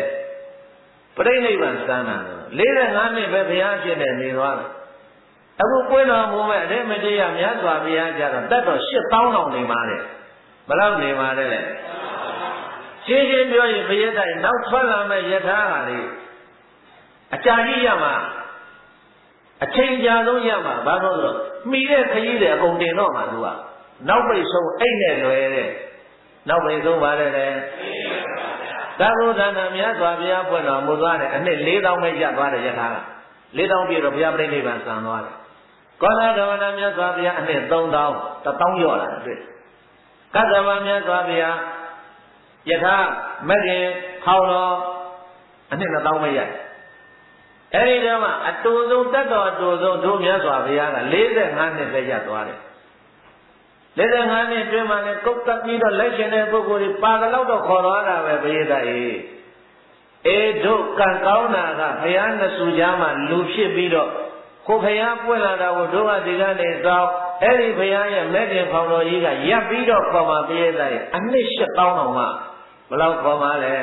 80ပြိဋိဘံစမ်းတာ45နှစ်ပဲဘုရားဖြစ်နေနေသွားတယ်အခုပွင့်တော်မူမဲ့အရေမတရားမြတ်စွာဘုရားကြတော့သက်တော်8000လောက်နေပါတယ်ဘယ်လောက်နေပါလဲရှင်းရှင်းပြောရင်ဘုရားတိုင်နောက်ထွက်လာမဲ့ယထာဟာလေအကြာကြီးရမှာအချိန်ကြာဆုံးရမှာဘာလို့လဲမှီတဲ့ခကြီးတဲ့အကုန်တင်တော့မှာသူကနောက်ပိတ်ဆုံးအိတ်နဲ့လွယ်တဲ့နောက်ပိတ်ဆုံးပါတယ်လေသာဘုဒ္ဓနာမြတ်စွာဘုရားပွင့်တော်မူသွားတဲ့အနှစ်4000ပဲရသွားတယ်ယထာက4000ပြည့်တော့ဘုရားပြိဋိဘံစံသွားတယ်ကောဏကဝနမြတ်စွာဘုရားအနှစ်3000 1000ရော့လာတယ်ကတ္တဗမြတ်စွာဘုရားယထာမဂ္ဂင်ခေါတော်အနှစ်2000ပဲရတယ်အဲဒီတော့မှအတူဆုံးတတ်တော်အတူဆုံးတို့မြတ်စွာဘုရားက45နှစ်ပဲရသွားတယ်45နှစ်တွင်မှလည်းကုတ်တက်ပြီးတော့လက်ရှင်တဲ့ပုဂ္ဂိုလ်တွေပါကလောက်တော့ခေါ်သွားတာပဲဘုရားကြီးအေတို့ကံကောင်းတာကဘုရားနှစ်ဆူကြားမှာလူဖြစ်ပြီးတော့ကိုဘုရားပွင့်လာတာကိုတို့ကဒီကနေသောအဲ့ဒီဘုရားရဲ့မဲ့တင်ဖောင်တော်ကြီးကရပ်ပြီးတော့ခေါ်มาဘုရားကြီးအနှစ်8000တောင်မှဘယ်လောက်ခေါ်มาလဲ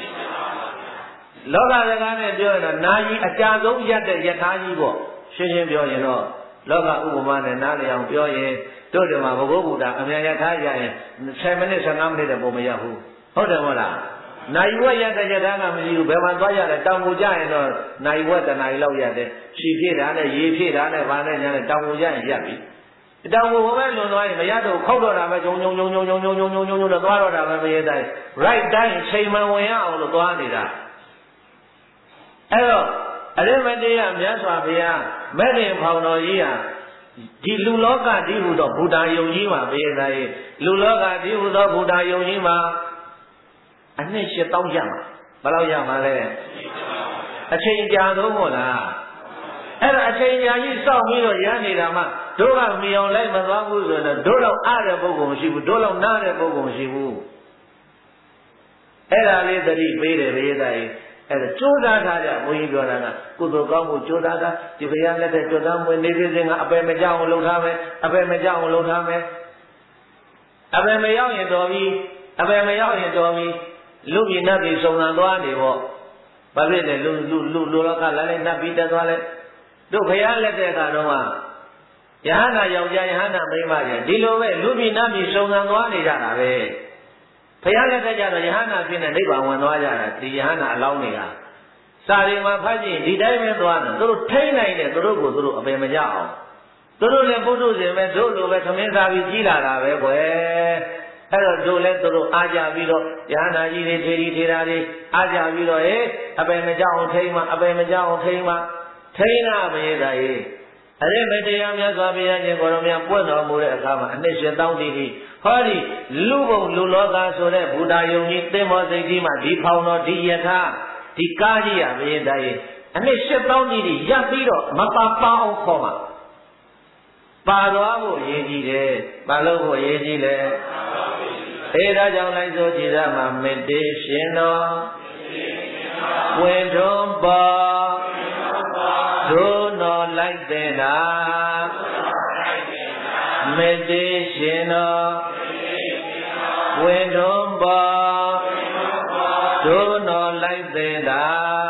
လောကစကားနဲ့ပြောရင်တော့နာကြီးအကြာဆုံးရက်တဲ့ယထာကြီးပေါ့ရှင်းရှင်းပြောရင်တော့လောကဥပမာနဲ့နားလည်အောင်ပြောရင်တို့ဒီမှာဘဂဝုဗုဒ္ဓအမြန်ယထာရရင်10မိနစ်15မိနစ်တည်းပုံမရဘူးဟုတ်တယ်မဟုတ်လားနိုင်ဝက်ရတဲ့ယထာကမရှိဘူးဘယ်မှာသွားရလဲတောင်ကိုကြရင်တော့နိုင်ဝက်တနိုင်လောက်ရတယ်ခြေဖြည့်တာနဲ့ရေဖြည့်တာနဲ့ဗာနဲ့ညာနဲ့တောင်ကိုကြရင်ရပ်ပြီတောင်ကိုပဲလွန်သွားရင်မရတော့ခောက်တော့တာပဲဂျုံတော့သွားတော့တာပဲမရတိုင်း right တိုင်းချိန်မှန်ဝင်ရအောင်လို့သွားနေတာအဲ့တော့အရိမတေယမြတ်စွာဘုရားမဲ့ခင်ဖောင်တော်ကြီးဟာဒီလူလောကဒီဟူသောဘုဒ္ဓယုံကြီးမှာဘယ်တိုင်းလူလောကဒီဟူသောဘုဒ္ဓယုံကြီးမှာအနှစ်8000ရမှာဘယ်လောက်ရမှာလဲအချိန်ကြာဆုံးမို့လားအဲ့ဒါအချိန်ကြာကြီးစောင့်ပြီးတော့ရနေတာမှတို့ကမြေအောင်လိုက်မသွားဘူးဆိုတော့တို့တော့အားတဲ့ပုဂ္ဂိုလ်မရှိဘူးတို့တော့နားတဲ့ပုဂ္ဂိုလ်မရှိဘူးအဲ့ဒါလေးသတိပေးတယ်ဘေးတိုင်းအဲ့ဒါကြိုးစားထားကြဘုန်းကြီးပြောတာကကုသိုလ်ကောင်းမှုကြိုးစားတာဒီဘုရားလက်ထက်ကြိုးစားမှုနေသေးစဉ်ကအပယ်မကြောက်အောင်လုပ်ထားမယ်အပယ်မကြောက်အောင်လုပ်ထားမယ်အပယ်မရောက်ရင်တော်ပြီအပယ်မရောက်ရင်တော်ပြီလူပြည်နတ်ပြည်စုံစံသွားနေပေါ့ဘာဖြစ်လဲလူလောကလည်းနတ်ပြည်တက်သွားလဲတို့ဘုရားလက်ထက်ကတော့ယဟန္တာယောက်ျားယဟန္တာမိန်းမကြီးဒီလိုပဲလူပြည်နတ်ပြည်စုံစံသွားနေကြတာပဲဘုရားလက်ထက်ကျတော့ယဟန္တာဖြစ်နေနိဗ္ဗာန်ဝင်သွားကြတာဒီယဟန္တာအလောင်းတွေကစာရီမှာဖတ်ကြည့်ဒီတိုင်းပဲသွားတယ်သူတို့ထိမ့်နိုင်တယ်သူတို့ကိုသူတို့အပယ်မကြအောင်သူတို့လည်းပုထုဇဉ်ပဲတို့လိုပဲသမင်းစားပြီးကြီးလာတာပဲကွယ်အဲ့တော့တို့လည်းသူတို့အားကြပြီးတော့ယဟန္တာကြီးတွေထေရီထေရာတွေအားကြပြီးတော့အပယ်မကြအောင်ထိမ့်မှအပယ်မကြအောင်ထိမ့်မှထိမ့်နာမရတာအရိမတရားမြတ်စွာဘုရားရှင်ကိုယ်တော်မြတ်ပွင့်တော်မူတဲ့အခါမှာအနှစ်8000တိတိဟောဒီလူဘုံလူလောကဆိုတဲ့ဘုရားယုံကြီးသင်္ဘောစိတ်ကြီးမှာဒီဖောင်တော်ဒီယထာဒီကားကြီးရမင်းတိုင်းအနှစ်8000တိတိရပ်ပြီးတော့မပါအောင်ခေါ်မှာပါသွားဖို့ရည်ကြီးတယ်ပါလို့ဖို့ရည်ကြီးလဲဒါကြောင့်လိုက်ဆိုကြည်ရမှာမေတ္တေရှင်တော်ဝင်ထုံးပေါ်ဒုတော်လိုက်တဲ့နာမေတ္တေရှင်တော်ဝင်ထုံးပေါ်ဒုတော်လိုက်တဲ့နာ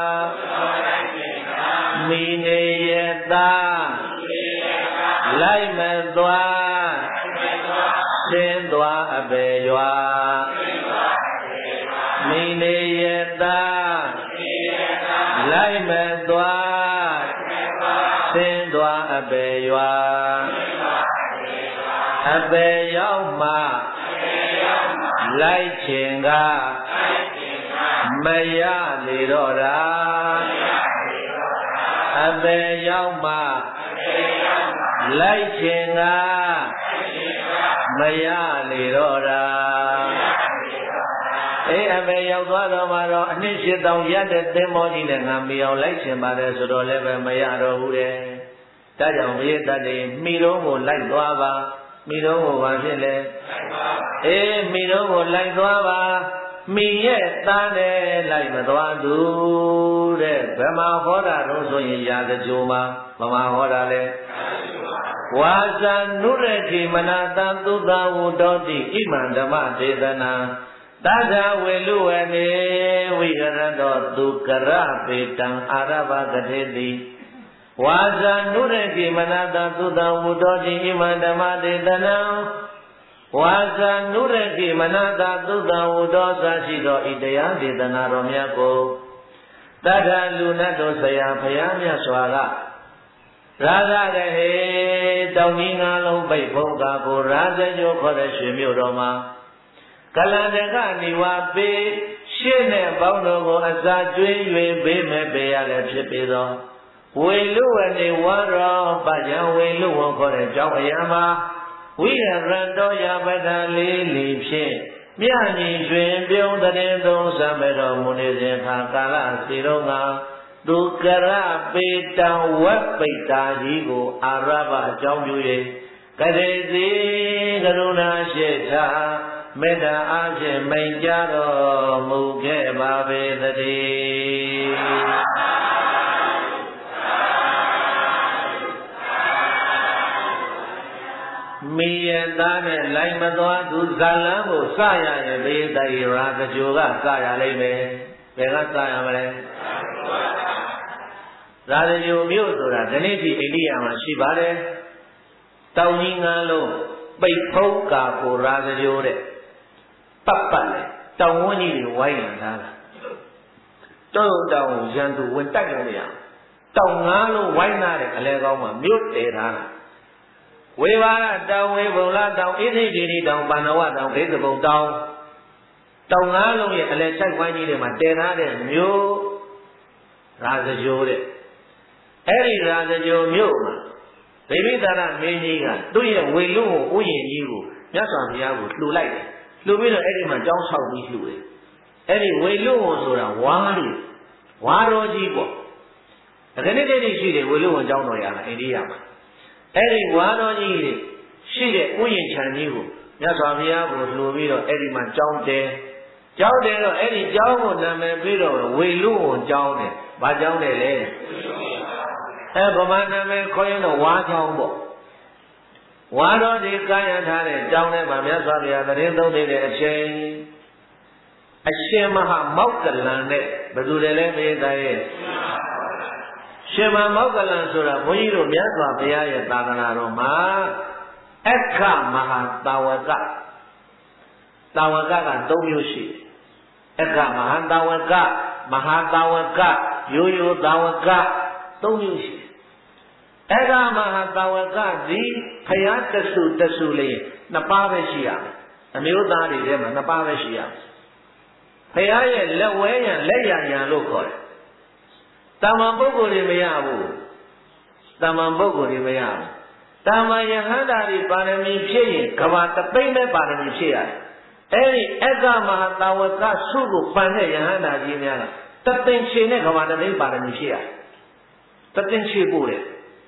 မိနေရတာလိုက်မသွားသင်သွားအပေရွာမိနေရတာလိုက်မသွားသင်သွားအပေရွာအပေရောက်မှလိုက်ခြင်းကမရလေတော့တာအပေရောက်မှလိုက်ခြင်းကမရလေတော့တာအပေရောက်သွားတော့မှတော့အနှစ်8000ရတဲ့သင်္ဘောကြီးနဲ့ငါမြေအောင်လိုက်ခြင်းပါတယ်ဆိုတော့လည်းပဲမရတော့ဘူးတဲ့ဒါကြောင့်မြေတတ်တွေမိတော့ကိုလိုက်သွားပါမိတော့ကိုဘာဖြစ်လဲမိတော့ကိုလိုက်သွားပါမိရဲ့သားနဲ့လိုက်မသွားသူတဲ့ဘယ်မှာဟောတာတော့ဆိုရင်ရာဇကြိုမှာဘယ်မှာဟောတာလဲဝါဇာနုရတိမနာတံသုတဝုတောတိဣမံဓမ္မဒေသနာသဒ္ဓဝေလူဝနေဝိရတောသူကရပေတံအာရဘကထေတိဝါဇာနုရတိမနာတံသုတဝုတောတိဣမံဓမ္မဒေသနာဝါဇာနုရတိမနာတံသုတဝုတောသရှိသောဣတရားဒေသနာတော်မြတ်ကိုတထလူနတ်တို့ဆရာဘုရားမြတ်စွာကရာဇဂဟေတောင်ကြီးငါးလုံးပိတ်ဖုံးကာကိုရာဇညိုခေါ်တဲ့ရွှေမြို့တော်မှာကလန္တကနေဝပေရှင်းတဲ့ပေါင်းတော်ကိုအစာကျွေး၍ပေးမဲ့ပေးရတဲ့ဖြစ်ပေသောဝေလူဝနေဝါရောပညာဝေလူဝခေါ်တဲ့ကြောင်းအရာမှာဝိရရတောယပဒလေးလီဖြင့်မြညီရွှင်ပြုံးတဲ့သုံးစံမဲ့တော်မူနေစဉ်ခါကာလစီတော်ကသူကရပေတံဝက်ပိတ္တာကြီးကိုအာရဘအကြောင်းပြု၍ကတိစီကရုဏာရှိတာမေတ္တာအားဖြင့်မိန်ကြားတော်မူခဲ့ပါပေသတည်းမိယသားနဲ့လိုက်မသွားသူဇာလန်းကိုစရရင်ဘေးတိုင်ရာဇကြိုကစရလိမ့်မယ်ဘယ်ကစရမလဲရာဇကြိုမြို့ဆိုတာဒီနေ့ဒီအိန္ဒိယမှာရှိပါတယ်တောင်ကြီးငါးလုံးပိတ်ဖုံးကာကိုရာဇကြိုတဲ့ပတ်လေတောင်ဝန်းကြီးတွေဝိုင်းလာတာတောင်ရန်သူဝင်တိုက်လို့မရတောင်ငါးလုံးဝိုင်းလာတဲ့အလဲကောင်းမှာမြို့တည်ထားတာဝေဘာရတောင်ဝေဘုံလာတောင်ဣသိတိတိတောင်ပါဏဝတောင်ဒိသဘုံတောင်တောင်ငါးလုံးရဲ့အလဲဆိုင်ဝိုင်းကြီးတွေမှာတည်ထားတဲ့မြို့ရာဇဂိုတဲ့အဲ့ဒီရာဇဂိုမြို့မှာဗိမိသာရမင်းကြီးကသူ့ရဲ့ဝေလူကိုဥယျာဉ်ကြီးကိုမြတ်စွာဘုရားကိုလှူလိုက်တယ်လှူပြီးတော့အဲ့ဒီမှာကျောင်းဆောက်ပြီးလှူတယ်အဲ့ဒီဝေလူကိုဆိုတာဝါလို့ဝါတော်ကြီးပေါ့ဒီနေ့တည်းရှိတယ်ဝေလူကိုကျောင်းတော်ရတာအိန္ဒိယမှာအဲ့ဒီဝါတော်ကြီးရှိတဲ့ဥယျာဉ်ခြံကြီးကိုမြတ်စွာဘုရားကိုလှူပြီးတော့အဲ့ဒီမှာကျောင်းတယ်တော့အဲ့ဒီကျောင်းကိုနာမည်ပြီးတော့ဝေလူကိုကျောင်းတယ်ဘာကျောင်းတယ်လဲဗမာနာမည်ခေါ်ရင်တော့ဝါကျောင်းပေါ့ဝါတော်ဒီကာယထားတဲ့ကျောင်းထဲမှာမြတ်စွာဘုရားသတင်းသုံးနေတဲ့အချိန်အရှင်မဟာမောက္ကလန်နဲ့ဘယ်သူတွေလဲမေးသားရဲ့ရှင်မမောက္ကလန်ဆိုတာဘုန်းကြီးတို့မြတ်စွာဘုရားရဲ့သာသနာတော်မှာအခမဟာတာဝကတာဝကက3မျိုးရှိတယ်အခမဟာတာဝကမဟာတာဝကရိုးရိုးတာဝက3မျိုးရှိတယ်အခမဟာတာဝကဒီဖယားတဆုလေး2ပါးပဲရှိရမယ်အမျိုးသားတွေထဲမှာ2ပါးပဲရှိရမယ်ဖယားရဲ့လက်ဝဲရံလက်ရံရံလို့ခေါ်တယ်တမန်ပုဂ္ဂိုလ်တွေမရဘူးတမန်ပုဂ္ဂိုလ်တွေမရဘူးတမန်ယဟန္တာတွေပါရမီဖြည့်ရင်ကဘာတသိမ့်ပဲပါရမီဖြည့်ရတယ်အဲ့ဒီအက္ခမဟာတာဝကဆုကိုပန်တဲ့ယဟန္တာကြီးများကတသိမ့်ချေနဲ့ကဘာတသိမ့်ပါရမီဖြည့်ရတယ်တသိမ့်ချေပို့တယ်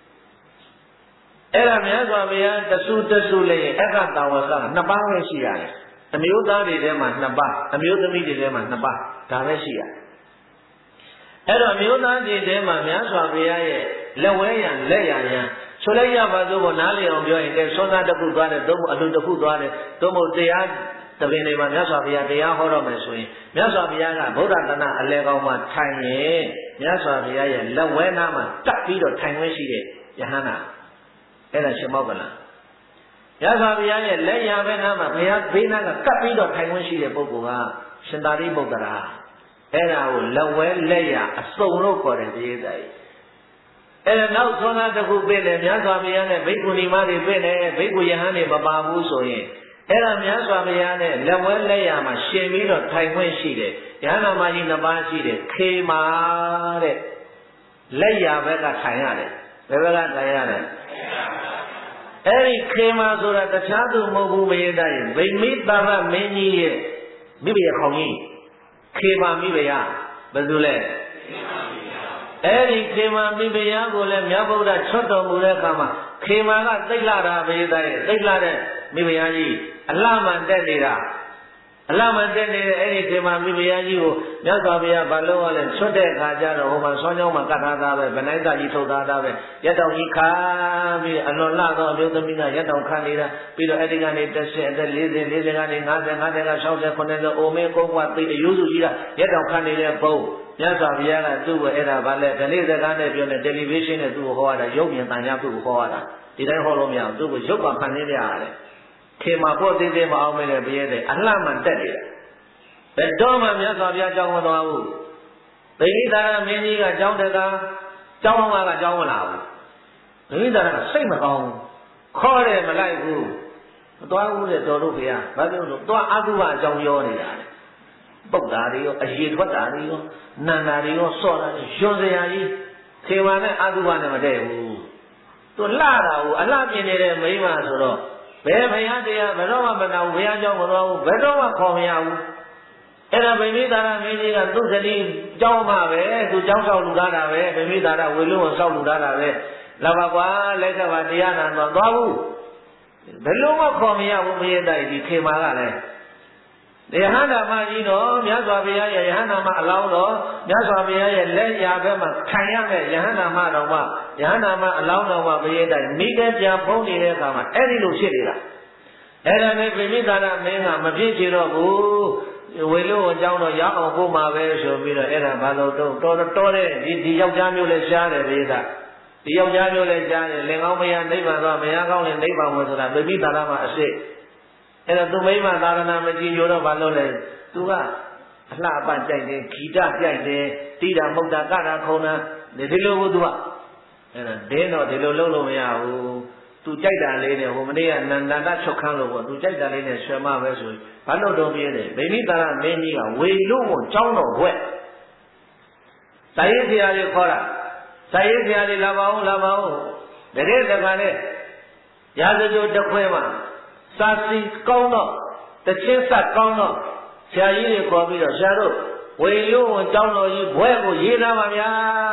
အဲ့ဒါမြတ်စွာဘုရားတဆုလေးအက္ခတာဝက2ပါးပဲရှိရတယ်အမျိုးသားတွေထဲမှာ2ပါးအမျိုးသမီးတွေထဲမှာ2ပါးဒါပဲရှိရတယ်အဲ့တော့မျိုးသားတွေထဲမှာမြတ်စွာဘုရားရဲ့လက်ဝဲရံလက်ရံဆိုလိုက်ရပါစို့ဘောနားလည်အောင်ပြောရင်ကဲသောသားတစ်ခုသွားတယ်သို့မဟုတ်အလှတစ်ခုသွားတယ်သို့မဟုတ်တရားတပင်တွေမှာမြတ်စွာဘုရားတရားဟောတော့မယ်ဆိုရင်မြတ်စွာဘုရားကဗုဒ္ဓတဏအလဲကောင်းမှာထိုင်ရင်မြတ်စွာဘုရားရဲ့လက်ဝဲနားမှာတက်ပြီးတော့ထိုင်ခွင့်ရှိတဲ့ယဟန္တာအဲ့ဒါရှင်မောက္ကလန်မြတ်စွာဘုရားရဲ့လက်ရံဘက်နားမှာဘုရားဘေးနားကကပ်ပြီးတော့ထိုင်ခွင့်ရှိတဲ့ပုဂ္ဂိုလ်ကရှင်သာရိပုတ္တရာအဲ့ဒါကိုလက်ဝဲလက်ရအစုံလို့ခေါ်တယ်ဒီသားကြီးအဲ့ဒါနောက်သောသားတစ်ခုပြည့်တယ်မြတ်စွာဘုရားနဲ့ဘိက္ခုနီမတွေပြည့်တယ်ဘိက္ခုယဟန်တွေမပါဘူးဆိုရင်အဲ့ဒါမြတ်စွာဘုရားနဲ့လက်ဝဲလက်ရမှာရှင်ပြီးတော့ထိုင်ခွင့်ရှိတယ်ယဟန်တော်မကြီး2ပါးရှိတယ်ခေမာတဲ့လက်ရဘက်ကထိုင်ရတယ်ဘယ်ဘက်ကထိုင်ရလဲအဲ့ဒီခေမာဆိုတာတခြားသူမဟုတ်ဘူးမရတဲ့ဗိမိတာရမင်းကြီးရဲ့မိဘခေါင်းကြီးခေမာမိဘယဘယ်သူလဲအဲ့ဒီခေမာမိဘယကိုလည်းမြတ်ဗုဒ္ဓချွတ်တော်မူတဲ့အခါမှာခေမာကသိလာတာပဲတဲ့သိလာတဲ့မိဘယကြီးအလှမှန်တက်နေတာအလှမှန်တက်နေတဲ့အဲ့ဒီခေမာမိဘယကြီးကိုမြတ်စွာဘုရားဘာလို့လဲချွတ်တဲ့အခါကျတော့ဟိုမှာဆောင်းကြောင်းမှာကတ်ထားတာပဲဗနိုင်သားကြီးထုတ်ထားတာပဲရက်တောင်ကြီးခါပြီးအလွန်လှသောအမျိုးသမီးကရက်တောင်ခါနေတာပြီးတော့အဲ့ဒီကနေတက်ဆက်အသက်40ကနေ50 50က60 90အိုမင်းကုန်းကသိအယုစုကြီးကရက်တောင်ခါနေတဲ့ဘုံမြတ်စွာဘုရားကသူ့ကိုအဲ့ဒါဗာလဲဒီနေ့စကားနဲ့ပြောနေတယ်လီဗေးရှင်းနဲ့သူ့ကိုဟောရတာရုပ်မြင်တန်ကြားသူ့ကိုဟောရတာဒီတိုင်းဟောလို့မရဘူးသူ့ကိုရုပ်ကဖန်နေပြရတယ်ခေမာဖို့သေးသေးမအောင်မဲ့ပြည့်တဲ့အလှမှန်တက်နေတာဘယ်တော့မှမြတ်စွာဘုရားကြောင်းမသွားဘူးဗိမိသာရမင်းကြီးကကြောင်းတကားကြောင်းကကြောင်းမလာဘူးဗိမိသာရကစိတ်မကောင်းဘူးခေါ်တယ်မလိုက်ဘူးမသွားဘူးတဲ့တော်တို့ဘုရားဘာလို့လဲသွားအကုဘအကြောင်းပြောနေတာလေပုတ်တာတွေရောအရေထွက်တာတွေရောနန္တာတွေရောစော့တာတွေရွှန်စရာကြီးခေမာနဲ့အကုဘနဲ့မတည့်ဘူးသူလှတာကိုအလှပြင်နေတဲ့မိန်းမဆိုတော့ဘယ်ဘုရားတရားဘယ်တော့မှမနာဘူးဘုရားကြောင့်မတော်ဘူးဘယ်တော့မှခေါ်မရဘူးအဲ့ဒါဗိမိသာရမင်းကြီးကသူ့ဇနီးကြောင်းမှာပဲသူကြောင်းဆောက်လူထားတာပဲဗိမိသာရဝေလုံးကိုဆောက်လူထားတာပဲလာပါကွာလိုက်ကပါတရားနာတော့သွားဘူးဘယ်လို့မှခေါ်မရဘူးမရတဲ့ဒီခေမာကလည်းယဟန္တာမကြီးတော့မြတ်စွာဘုရားရဲ့ယဟန္တာမအလောင်းတော်မြတ်စွာဘုရားရဲ့လက်ရာဘက်မှာခံရတဲ့ယဟန္တာမတော်မှာယဟန္တာမအလောင်းတော်မှာဘုရားတိုင်မိတဲ့ပြန်ဖုံးနေတဲ့အခါမှာအဲ့ဒီလိုဖြစ်နေတာအဲ့ဒါနဲ့ဗိမိသာရမင်းကမဖြစ်ချင်တော့ဘူးဝေလို့အကြောင်းတော့ရောက်အောင်ပို့မှာပဲဆိုပြီးတော့အဲ့ဒါဘာလို့တော်တဲ့ဒီယောက်ျားမျိုးလည်းရှားတယ်ဘေးကဒီယောက်ျားမျိုးလည်းရှားတယ်လင်ကောင်းမယားနိဗ္ဗာန်သွားမယားကောင်းလည်းနိဗ္ဗာန်ဝင်ဆိုတာဗိမိသာရမှာအစ်စ်အဲ့တော့သူမိမသာသနာမကြည်ညိုတော့ဘာလို့လဲသူကအလှပကြိုက်တယ်ဂီတကြိုက်တယ်တိတာမုတ်တာကတာခုံတာဒီလိုကိုသူကအဲ့ဒါဒင်းတော့ဒီလိုလုပ်လို့မရဘူးသူကြိုက်တာလေးနဲ့ဟိုမနေ့ကနန္ဒချုပ်ခန်းလို့ပေါ့သူကြိုက်တာလေးနဲ့ဆွဲမပဲဆိုဘာလို့တော့ပြင်းတယ်ဗိမိတာရမင်းကြီးကဝေလို့ကိုကြောင်းတော်ဘွဲ့ဇာရေးဆရာကြီးခေါ်တာဇာရေးဆရာကြီးလာပါဦးလာပါဦးတကယ်တခါနဲ့ရာဇဂိုတခွဲမှာစာစီကောင်းတော့တချင်းဆက်ကောင်းတော့ဆရာကြီးတွေခေါ်ပြီးတော့ဆရာတို့ဝေလို့ကိုကြောင်းတော်ကြီးဘွဲ့ကိုရေးသားပါဗျာ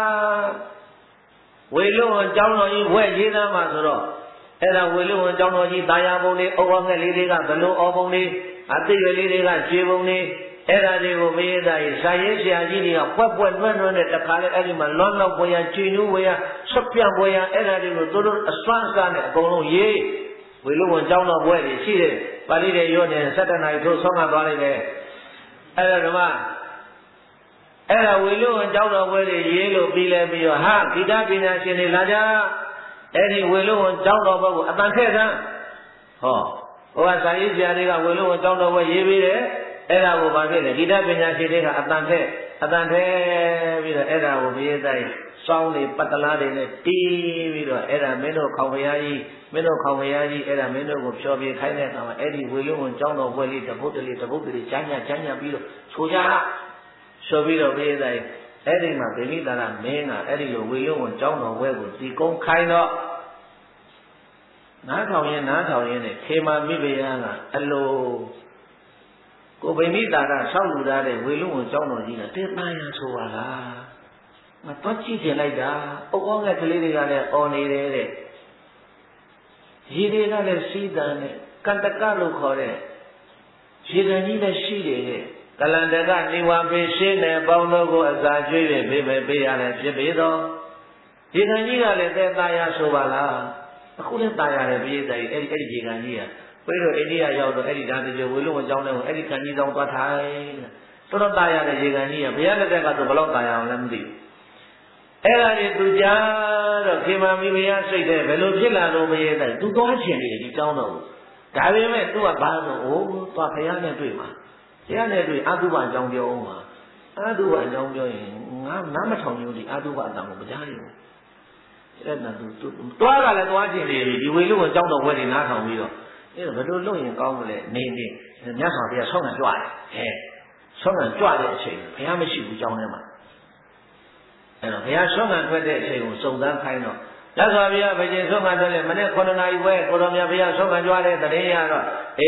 ဝေလို့ကိုကြောင်းတော်ကြီးဘွဲ့ရေးသားမှာဆိုတော့အဲ့ဒါဝေလူဝန်ကျောင်းတော်ကြီးတာယာပုံလေးအော်ငှက်လေးတွေကဘလုံးအော်ပုံလေးအသိရွယ်လေးတွေကခြေပုံလေးအဲ့ဒါတွေကိုမေးသားရေးစာရေးဆရာကြီးတွေကပွက်ပွက်နွဲ့နွဲ့နဲ့တခါလေအဲ့ဒီမှာလွန်လောက်ပွေရခြေနူးဝေရဆွပြန့်ပွေရအဲ့ဒါတွေကိုသူတို့အစွမ်းစားနဲ့အကုန်လုံးရေးဝေလူဝန်ကျောင်းတော်ဘွဲတွေရှိတယ်ပါဠိတွေရောနေ17နာရီထိုးဆုံးမသွားလိုက်တယ်အဲ့ဒါကမှအဲ့ဒါဝေလူဝန်ကျောင်းတော်ဘွဲတွေရေးလို့ပြီးလဲပြီးတော့ဟာဂီတပညာရှင်တွေလာကြအဲ့ဒီဝေလို့ဝန်ကျောင်းတော်ဘက်ကိုအတန်ထည့်ခံဟောဟိုကဇာရေးဆရာတွေကဝေလို့ဝန်ကျောင်းတော်ဘက်ရေးပြီးတယ်အဲ့ဒါကိုဘာဖြစ်လဲဂီတပညာရှင်တွေကအတန်ထည့်ပြီးတော့အဲ့ဒါကိုမေးတိုင်းစောင်းတွေပတ်တလားတွေနဲ့တီးပြီးတော့အဲ့ဒါမင်းတို့ခေါင်ဖရာကြီးအဲ့ဒါမင်းတို့ကိုဖြောပြခိုင်းတဲ့အခါမှာအဲ့ဒီဝေလို့ဝန်ကျောင်းတော်ဘက်လေးတပုတ်တလေးချမ်းညာပြီးတော့ဆိုကြဆိုပြီးတော့မေးတိုင်းအဲ့ဒီမှာဗိမိတာရမင်းကအဲ့ဒီလိုဝေရုံဝန်ကျောင်းတော်ဘွဲကိုစီကုန်းခိုင်းတော့နားထောင်ရင်နဲ့ခေမာမိဖုရားကအလိုကိုဗိမိတာရဆောက်လူထားတဲ့ဝေရုံဝန်ကျောင်းတော်ကြီးကတေသားရဆိုပါလားငါတော့ကြည့်ချင်လိုက်တာအုပ်ကောင်းတဲ့ကလေးတွေကလည်းအော်နေတယ်တဲ့ရေတွေကလည်းစီးတန်နဲ့ကန္တကလို့ခေါ်တဲ့ရေကန်ကြီးလည်းရှိတယ်တဲ့ကလန္တကနေဝပေရှင်းတဲ့ပေါင်းတို့ကိုအစာကျွေး၍ပေးရတယ်ဖြစ်ပေတော့ဒီကံကြီးကလည်းတဲ့သားရဆိုပါလားအခုလည်းသားရတယ်ပြေးတယ်အဲ့ဒီဒီကံကြီးကပြီးတော့အိန္ဒိယရောက်တော့အဲ့ဒီဓာတ်ကြဝေလုံးအကြောင်းနဲ့အဲ့ဒီကံကြီးတောင်းသွားထိုင်တော်သားရတဲ့ဒီကံကြီးကဘုရားလက်ထက်ကတော့ဘယ်လောက်သားရအောင်လဲမသိဘူးအဲ့ဒါတွေသူကြားတော့ခေမာမိဘုရားစိတ်တဲ့ဘယ်လိုဖြစ်လာတော့မရဲတဲ့သူသွားချင်တယ်ဒီကြောင်းတော့ဒါပေမဲ့သူကဘာလို့သွားဘုရားနဲ့တွေ့မှာတရားနဲ့တွေ့အတုပအကြောင်းပြောအောင်ပါအတုပအကြောင်းပြောရင်ငါနားမထောင်လို့ဒီအတုပအတန်ကိုမကြားရဘူးအဲ့ဒါသူတွားကလည်းတွားကျင်နေပြီဒီဝေလူကကြောင်းတော်ဝဲနေနားထောင်ပြီးတော့အဲ့တော့ဘယ်လိုလုပ်ရင်ကောင်းမလဲနေမြတ်စွာဘုရားဆောင်းကန်ကြွတယ်ဆောင်းကန်ကြွတဲ့အချိန်ဘုရားမရှိဘူးကြောင်းထဲမှာအဲ့တော့ဘုရားဆောင်းကန်ထွက်တဲ့အချိန်ကိုစုံစမ်းခိုင်းတော့မြတ်စွာဘုရားဗေကျေဆောင်းကန်ထွက်လေမနေ့9နာရီဝဲကိုတော်မြတ်ဘုရားဆောင်းကန်ကြွတဲ့တရင်ရတော့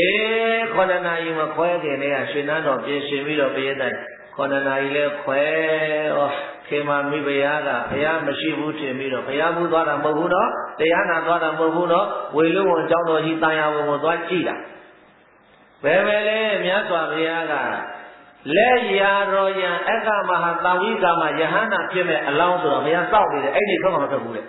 9နာရီမခွဲခင်တည်းကရွှေနန်းတော်ပြင်ဆင်ပြီးတော့ပြေးတိုင်း9နာရီလဲခွဲခေမာမိဘုရားကဘုရားမရှိဘူးထင်ပြီးတော့ဘုရားဘူးသွားတာမဟုတ်ဘူးတော့တရားနာသွားတာမဟုတ်ဘူးတော့ဝေလူဝန်ကျောင်းတော်ကြီးတာယာဝန်ကိုသွားကြည့်တာဘယ်ပဲလဲမြတ်စွာဘုရားကလက်ရာတော်ရန်အက္ခမဟာတာဝိကာမယဟန္တာဖြစ်မဲ့အလောင်းဆိုတော့ဘုရားစောင့်နေတယ်အဲ့ဒီဆုံးမထွက်ဘူးလေ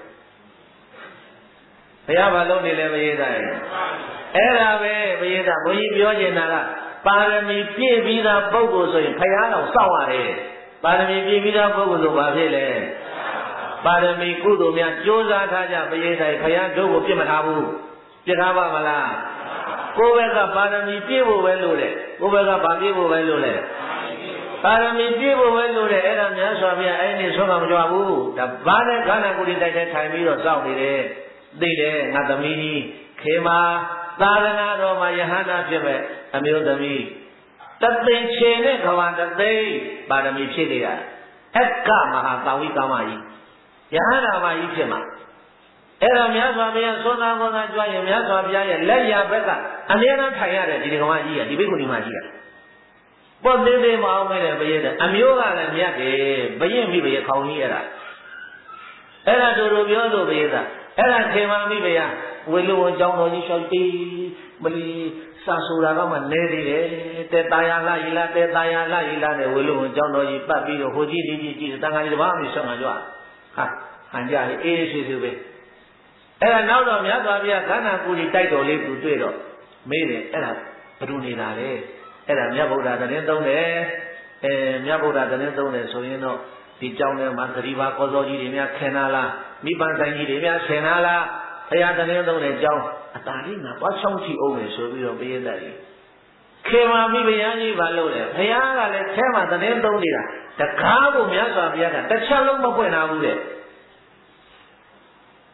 ဘုရားဘာလုပ်နေလဲမရေးတာရဲ့အဲ့ဒါပဲမရေးတာဘုန်းကြီးပြောနေတာကပါရမီပြည့်ပြီးသားပုဂ္ဂိုလ်ဆိုရင်ဘုရားတော်စောင့်ရတယ်ပါရမီပြည့်ပြီးသားပုဂ္ဂိုလ်ဆိုဘာဖြစ်လဲပါရမီကုသိုလ်များကြိုးစားထားကြမရေးတိုင်းဘုရားတို့ကိုပြစ်မထားဘူးပြစ်ထားပါမလားကိုယ်ဘက်ကပါရမီပြည့်ဖို့ပဲလို့လေကိုယ်ဘက်ကဘာပြည့်ဖို့ပဲလို့လဲပါရမီပြည့်ဖို့ပဲလို့လေအဲ့ဒါများစွာဘုရားအဲ့ဒီဆုံးမကြွဘူးဒါဘာနဲ့ခန္ဓာကိုယ်တိုက်တဲ့ထိုင်ပြီးတော့စောင့်နေတယ်သိတယ်ငါသမီးကြီးခေမာသာသနာတော်မှာယဟန္တာဖြစ်မဲ့အမျိုးသမီးတသိချေနဲ့ခဝါတသိပါရမီဖြစ်နေတာအက္ခမဟာတာဝိကာမကြီးယဟန္တာမကြီးဖြစ်မှာအဲ့တော့မြတ်စွာဘုရားသောတာပန်ကကြွရင်မြတ်စွာဘုရားရဲ့လက်ရဘက်ကအမြဲတမ်းထိုင်ရတယ်ဒီကမကြီးကဒီဘိက္ခုနီမကြီးကပေါ့သေးသေးမအောင်မဲ့တဲ့ဘုရားတဲ့အမျိုးကလည်းမြတ်တယ်ဘုရင်မိဘရဲ့ခေါင်းကြီးရတာအဲ့ဒါတို့ပြောလို့ဘုရားအဲ့ဒါခေမာမိဘုရားဝေလူဝန်ကျောင်းတော်ကြီးလျှောက်တီးမလီစာဆိုတာကမှလဲသေးတယ်တဲတာယာလာရီလာတဲတာယာလာရီလာနဲ့ဝေလူဝန်ကျောင်းတော်ကြီးပတ်ပြီးတော့ဟိုကြီးဒီကြီးကြည့်တန်ခါကြီးတစ်ပါးမရှိဆောင်ကြွားဟာဟန်ကြလေအေးဆွေဆွေပဲအဲ့ဒါနောက်တော့မြတ်စွာဘုရားခန္ဓာကိုယ်ကြီးတိုက်တော်လေးသူတွေ့တော့မေးတယ်အဲ့ဒါဘယ်သူနေတာလဲအဲ့ဒါမြတ်ဗုဒ္ဓသတင်းသုံးတယ်မြတ်ဗုဒ္ဓသတင်းသုံးတယ်ဆိုရင်တော့ဒီကျောင်းထဲမှာသတိပါကောစောကြီးတွေများခင်လာလားမိပန်းဆိုင်ကြီးတွေများခင်လာလားဘုရားသတင်းသုံးတဲ့ကျောင်းအတားလေးငါသွားချောင်းချီအောင်လေဆိုပြီးတော့ပြည့်တဲ့ကြီးခေမာမိဘုရားကြီးဘာလို့လဲဘုရားကလည်းထဲမှာသတင်းသုံးနေတာတကားကိုမြတ်စွာဘုရားကတစ်ချက်လုံးမပွင့်လာဘူးတဲ့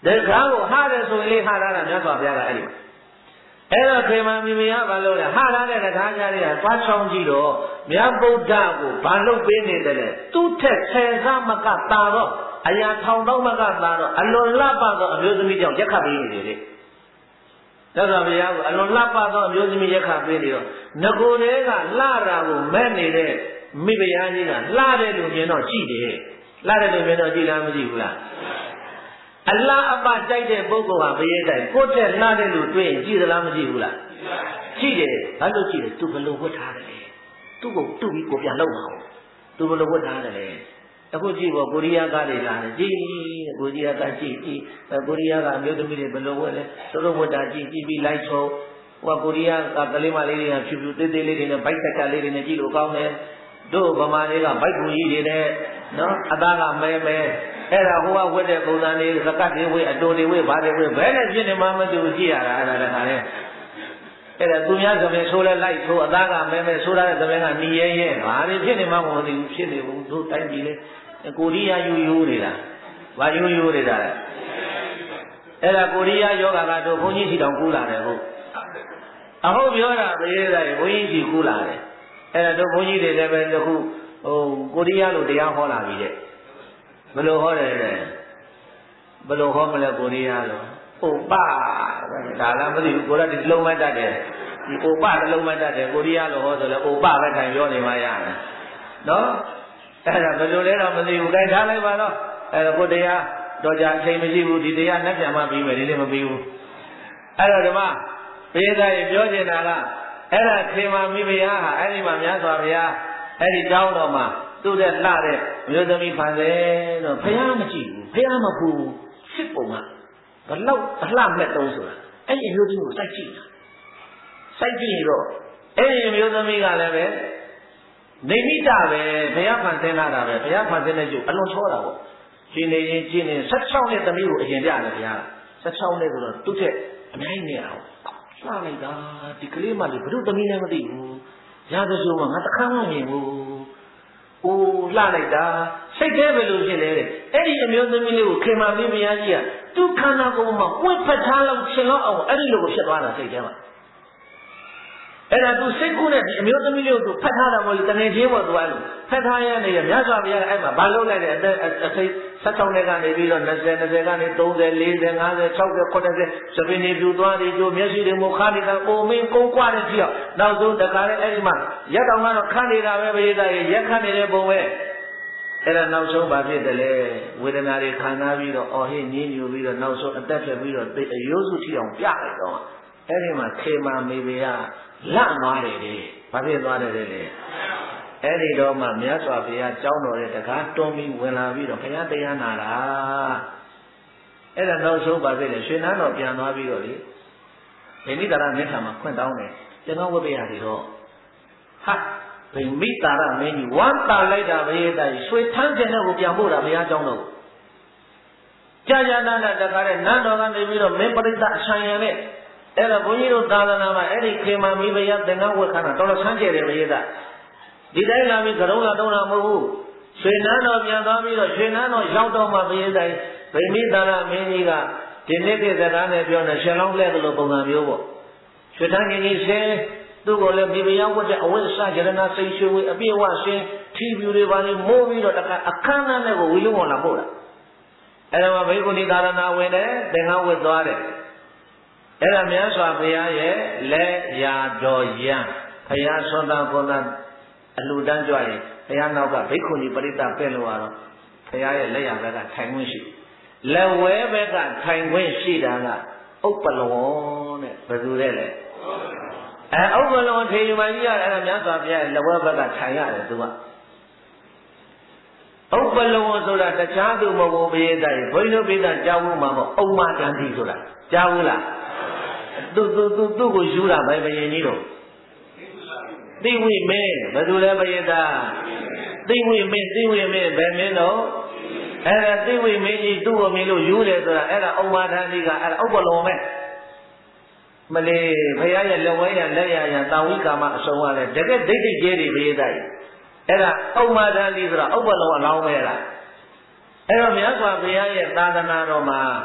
တခါကိုဟာတယ်ဆိုရင်လေဟာတာကမြတ်စွာဘုရားကအဲ့ဒီအဲ့တော့ခေမမိမိကဘာလို့လဲဟာတာတဲ့တခါကြတဲ့သွားချောင်းကြည့်တော့မြတ်ဗုဒ္ဓကိုဘာလို့ပေးနေတယ်လဲသူ့ထက်ဆယ်ဆမကတာတော့အရာထောင်တော့မကတာတော့အလွန်လှပသောအမျိုးသမီးကြောင့်ရက်ခတ်ပေးနေတယ်လေသစ္စာဘုရားကအလွန်လှပသောအမျိုးသမီးရက်ခတ်ပေးနေတော့ငကိုယ်တည်းကလှတာကိုမဲ့နေတဲ့မိဖုရားကြီးကလှတဲ့လူမြင်တော့ကြည့်တယ်လှတဲ့လူမြင်တော့ကြည့်လားမကြည့်ဘူးလားအလားအပတိုက်တဲ့ပုဂ္ဂိုလ်ဟာဘယ်တိုင်ကိုယ့်တဲ့လှတဲ့လူတွေ့ရင်ကြည့်သလားမကြည့်ဘူးလားကြည့်တယ်ဘာလို့ကြည့်လဲသူဘယ်လိုဝတ်ထားတယ်လဲသူ့ကိုတူပြီးကိုပြန်လောက်အောင်သူဘယ်လိုဝတ်ထားတယ်လဲအခုကြည့်ပေါ့ကိုရီးယားကားတွေလာတယ်ကြည့်ကိုရီးယားကားကြည့်ကိုရီးယားကအမျိုးသမီးတွေဘယ်လိုဝတ်လဲသူတို့ဝတ်တာကြည့်ပြီးလိုက်ချုံဟိုကိုရီးယားကကလေးမလေးတွေကဖြူဖြူသေးသေးလေးတွေနဲ့ဘိုက်တက်ကလေးတွေနဲ့ကြည့်လို့ကောင်းတယ်တို့ဗမာတွေကဘိုက်ကူကြီးတွေနဲ့နော်အသားကမဲမဲအဲ့ဒါဟိုကဝတ်တဲ့ပုံစံလေးစကတ်တွေဝတ်အတူတွေဝတ်ဘာတွေဝတ်ဘယ်နဲ့ဖြစ်နေမှမသိဘူးကြည့်ရတာအဲ့ဒါလည်းခါလဲအဲ့ဒါသူများသမင်ဆိုးလဲလိုက်ဆိုးအသားကမဲမဲဆိုးရတဲ့သမင်ကနီးရဲရဲဘာတွေဖြစ်နေမှမသိဘူးဖြစ်နေဘူးတို့တိုင်းပြည်လေကိုရီးယားယူနေတာဘာယူနေတာလဲအဲ့ဒါကိုရီးယားယောဂါကတို့ဘုန်းကြီးစီတောင်ကူးလာတယ်ဟုတ်အဟုတ်ပြောတာတရေသားဘုန်းကြီးစီကူးလာတယ်အဲ့ဒါတို့ဘုန်းကြီးတွေလည်းပဲတခုဟိုကိုရီးယားလိုတရားဟောလာပြီတဲ့ဘယ်လိုဟောတယ်လဲဘယ်လိုဟောမလဲကိုရီးယားလိုဥပဒါလည်းမသိဘူးကိုရဒီလုံးမတတ်တယ်ဒီဥပတစ်လုံးမတတ်တယ်ကိုရီးယားလိုဟောဆိုလဲဥပပဲထိုင်ပြောနေမှရတယ်နော်အဲ့ဒါဘယ်လိုလဲတော့မသိဘူးခိုင်းထားလိုက်ပါတော့အဲ့ဒါကိုတရားတော့ကြအချိန်မရှိဘူးဒီတရားနဲ့ပြန်မှပြီးမယ်ဒီနေ့မပြီးဘူးအဲ့တော့ဒီမှာဘေးသားရေပြောနေတာကအဲ့ဒါခေမမိဖုရားဟာအဲ့ဒီမှာမြတ်စွာဘုရားအဲ့ဒီတောင်းတော်မှာသူ့တဲ့လှတဲ့မျိုးသမီးဖန်တယ်တော့ဘုရားမကြည့်ဘူးဘုရားမဖူးစစ်ပုံကဘလောက်အလှမဲ့တုံးဆိုတာအဲ့ဒီမျိုးသမီးကိုစိုက်ကြည့်တာစိုက်ကြည့်တော့အဲ့ဒီမျိုးသမီးကလည်းပဲနေမိတာပဲဘုရားဖန်ဆင်းလာတာပဲဘုရားဖန်ဆင်းတဲ့ကျုပ်အလွန်ချောတာပေါ့ရှင်းနေရင်ရှင်းနေ16နှစ်သမီးကိုအရင်ပြတယ်ဘုရား16နှစ်ဆိုတော့သူ့ထက်အများကြီးနေအောင်လှလိုက်တာဒီကလေးမလေးဘုရုသမီးလည်းမသိဘူးရသဆိုမှငါတခါမှမမြင်ဘူး။အိုးလှလိုက်တာစိတ်ထဲပဲလို့ဖြစ်လေတဲ့အဲ့ဒီအမျိုးသမီးလေးကိုခေမာမင်းမယားကြီးကသူ့ခန္ဓာကိုယ်မှာဝှက်ဖက်ထားလောက်ရှင်လောက်အောင်အဲ့ဒီလိုကိုဖြစ်သွားတာစိတ်ထဲမှာအဲ့ဒါသူစိတ်ကူးနဲ့ဒီအမျိုးသမီးလေးကိုသူဖက်ထားတာမဟုတ်ဘူးတကယ်ချင်းပေါ့သူအဲ့လိုဖက်ထားရနေရမြတ်စွာဘုရားအဲ့မှာဘာလုပ်လိုက်တဲ့အစိတ်16နှစ်ကနေပြီးတော့20ကနေ30 40 50 60 80စပင်းနေပြူသွားတယ်ကျိုးမျက်စိတွေမခါနေတာပုံမင်းကုန်းကွာတဲ့ကြည့်အောင်နောက်ဆုံးတခါလေအဲ့ဒီမှာရက်တောင်ကတော့ခန့်နေတာပဲပရိသတ်ရေရက်ခန့်နေတဲ့ပုံပဲအဲ့ဒါနောက်ဆုံးဘာဖြစ်တယ်လဲဝေဒနာတွေခံစားပြီးတော့အော်ဟင်းညင်းညူပြီးတော့နောက်ဆုံးအသက်ဖြစ်ပြီးတော့အယိုးစုထိအောင်ပြလိုက်တော့အဲ့ဒီမှာခေမာမေဘေကလန့်သွားတယ်လေဘာဖြစ်သွားတယ်လဲအဲ့ဒီတော့မှမြတ်စွာဘုရားကြောင်းတော်တဲ့တကားတွန်းပြီးဝင်လာပြီးတော့ဘုရားတရားနာတာအဲ့ဒါနောက်ဆုံးပါဖြစ်တယ်ရွှေနန်းတော်ပြန်သွားပြီးတော့လေဗိမိတာရမင်းထံမှာခွင့်တောင်းတယ်ကျွန်တော်ဝိပ္ပယတွေတော့ဟာဗိမိတာရမင်းကြီးဝမ်းတာလိုက်တာဘယ်တိုင်ရွှေထန်းကျင်တဲ့ကိုပြန်ပို့တာဘုရားကြောင်းတော်ကြာကြာနာနာတကားတဲ့နန်းတော်ကနေပြီးတော့မင်းပရိသတ်အဆိုင်ရနဲ့အဲ့ဒါဘုန်းကြီးတို့သာသနာမှာအဲ့ဒီခေမာမိဘယသင်္ကန်းဝတ်ခါတာတော်တော်ဆန်းကျယ်တယ်ဘုရားဒီတိုင်းလာပြီးကရုံးလာတော့တာမဟုတ်ဘူးရွှေနန်းတော်ပြန်သွားပြီးတော့ရွှေနန်းတော်ရောက်တော့မှဘုရားတိုင်းဗိမိတာရမင်းကြီးကဒီနေ့ပြစကားနဲ့ပြောနေရှင်လောင်းလဲတယ်လို့ပုံစံမျိုးပေါ့ရွှေထန်းကြီးကြီးဆင်းသူ့ကိုလည်းမိဘယဝတ်တဲ့အဝိဇ္ဇာရဏစိတ်ရွှေဝေအပြည့်ဝဆင်းထီပြူတွေပါနေမိုးပြီးတော့တခါအခမ်းအနားနဲ့ကိုဝီလုံးဝင်လာပို့တာအဲ့ဒါမှဘိက္ခုနီသာရဏဝင်တယ်သင်္ကန်းဝတ်သွားတယ်အဲ့ဒါမြတ်စွာဘုရားရဲ့လက်ရာတော်ရံဘုရားဆွမ်းသာကုန်သာအလှူဒန်းကြွရင်ဘုရားနောက်ကဘိက္ခုနီပရိသတ်ပဲ့လို့ရတော့ဘုရားရဲ့လက်ရာဘက်ကထိုင်ခွင့်ရှိလက်ဝဲဘက်ကထိုင်ခွင့်ရှိတာကဥပ္ပလဝံတဲ့ဘယ်သူလဲလဲဥပ္ပလဝံထေရမကြီးရတယ်အဲ့ဒါမြတ်စွာဘုရားရဲ့လက်ဝဲဘက်ကထိုင်ရတယ်သူကဥပ္ပလဝံဆိုတာတခြားသူမဟုတ်ဘူးဘုရားတိုင်ဘုန်းကြီးတို့ပိဋကကြားဘူးမှာပေါ့ဥမ္မာတန်တိဆိုတာကြားဘူးလားသူ့ကိုယူတာပဲဘယင်ကြီးတို့သိဝိမင်းဘယ်သူလဲဘယင်သားသိဝိမင်းဘယ်မင်းတော့အဲ့ဒါသိဝိမင်းကြီးသူ့ကိုမြင်လို့ယူတယ်ဆိုတာအဲ့ဒါဥမ္မာတန်တိကအဲ့ဒါဥပ္ပလောပဲမလေးဘုရားရဲ့လက်ဝဲရလက်ရရတာဝိကာမအစုံရတယ်တကယ်ဒိဋ္ဌိကျဲတွေဘယင်သားအဲ့ဒါဥမ္မာတန်တိဆိုတာဥပ္ပလောအလောင်းပဲလားအဲ့တော့မြတ်စွာဘုရားရဲ့သာသနာတော်မှာ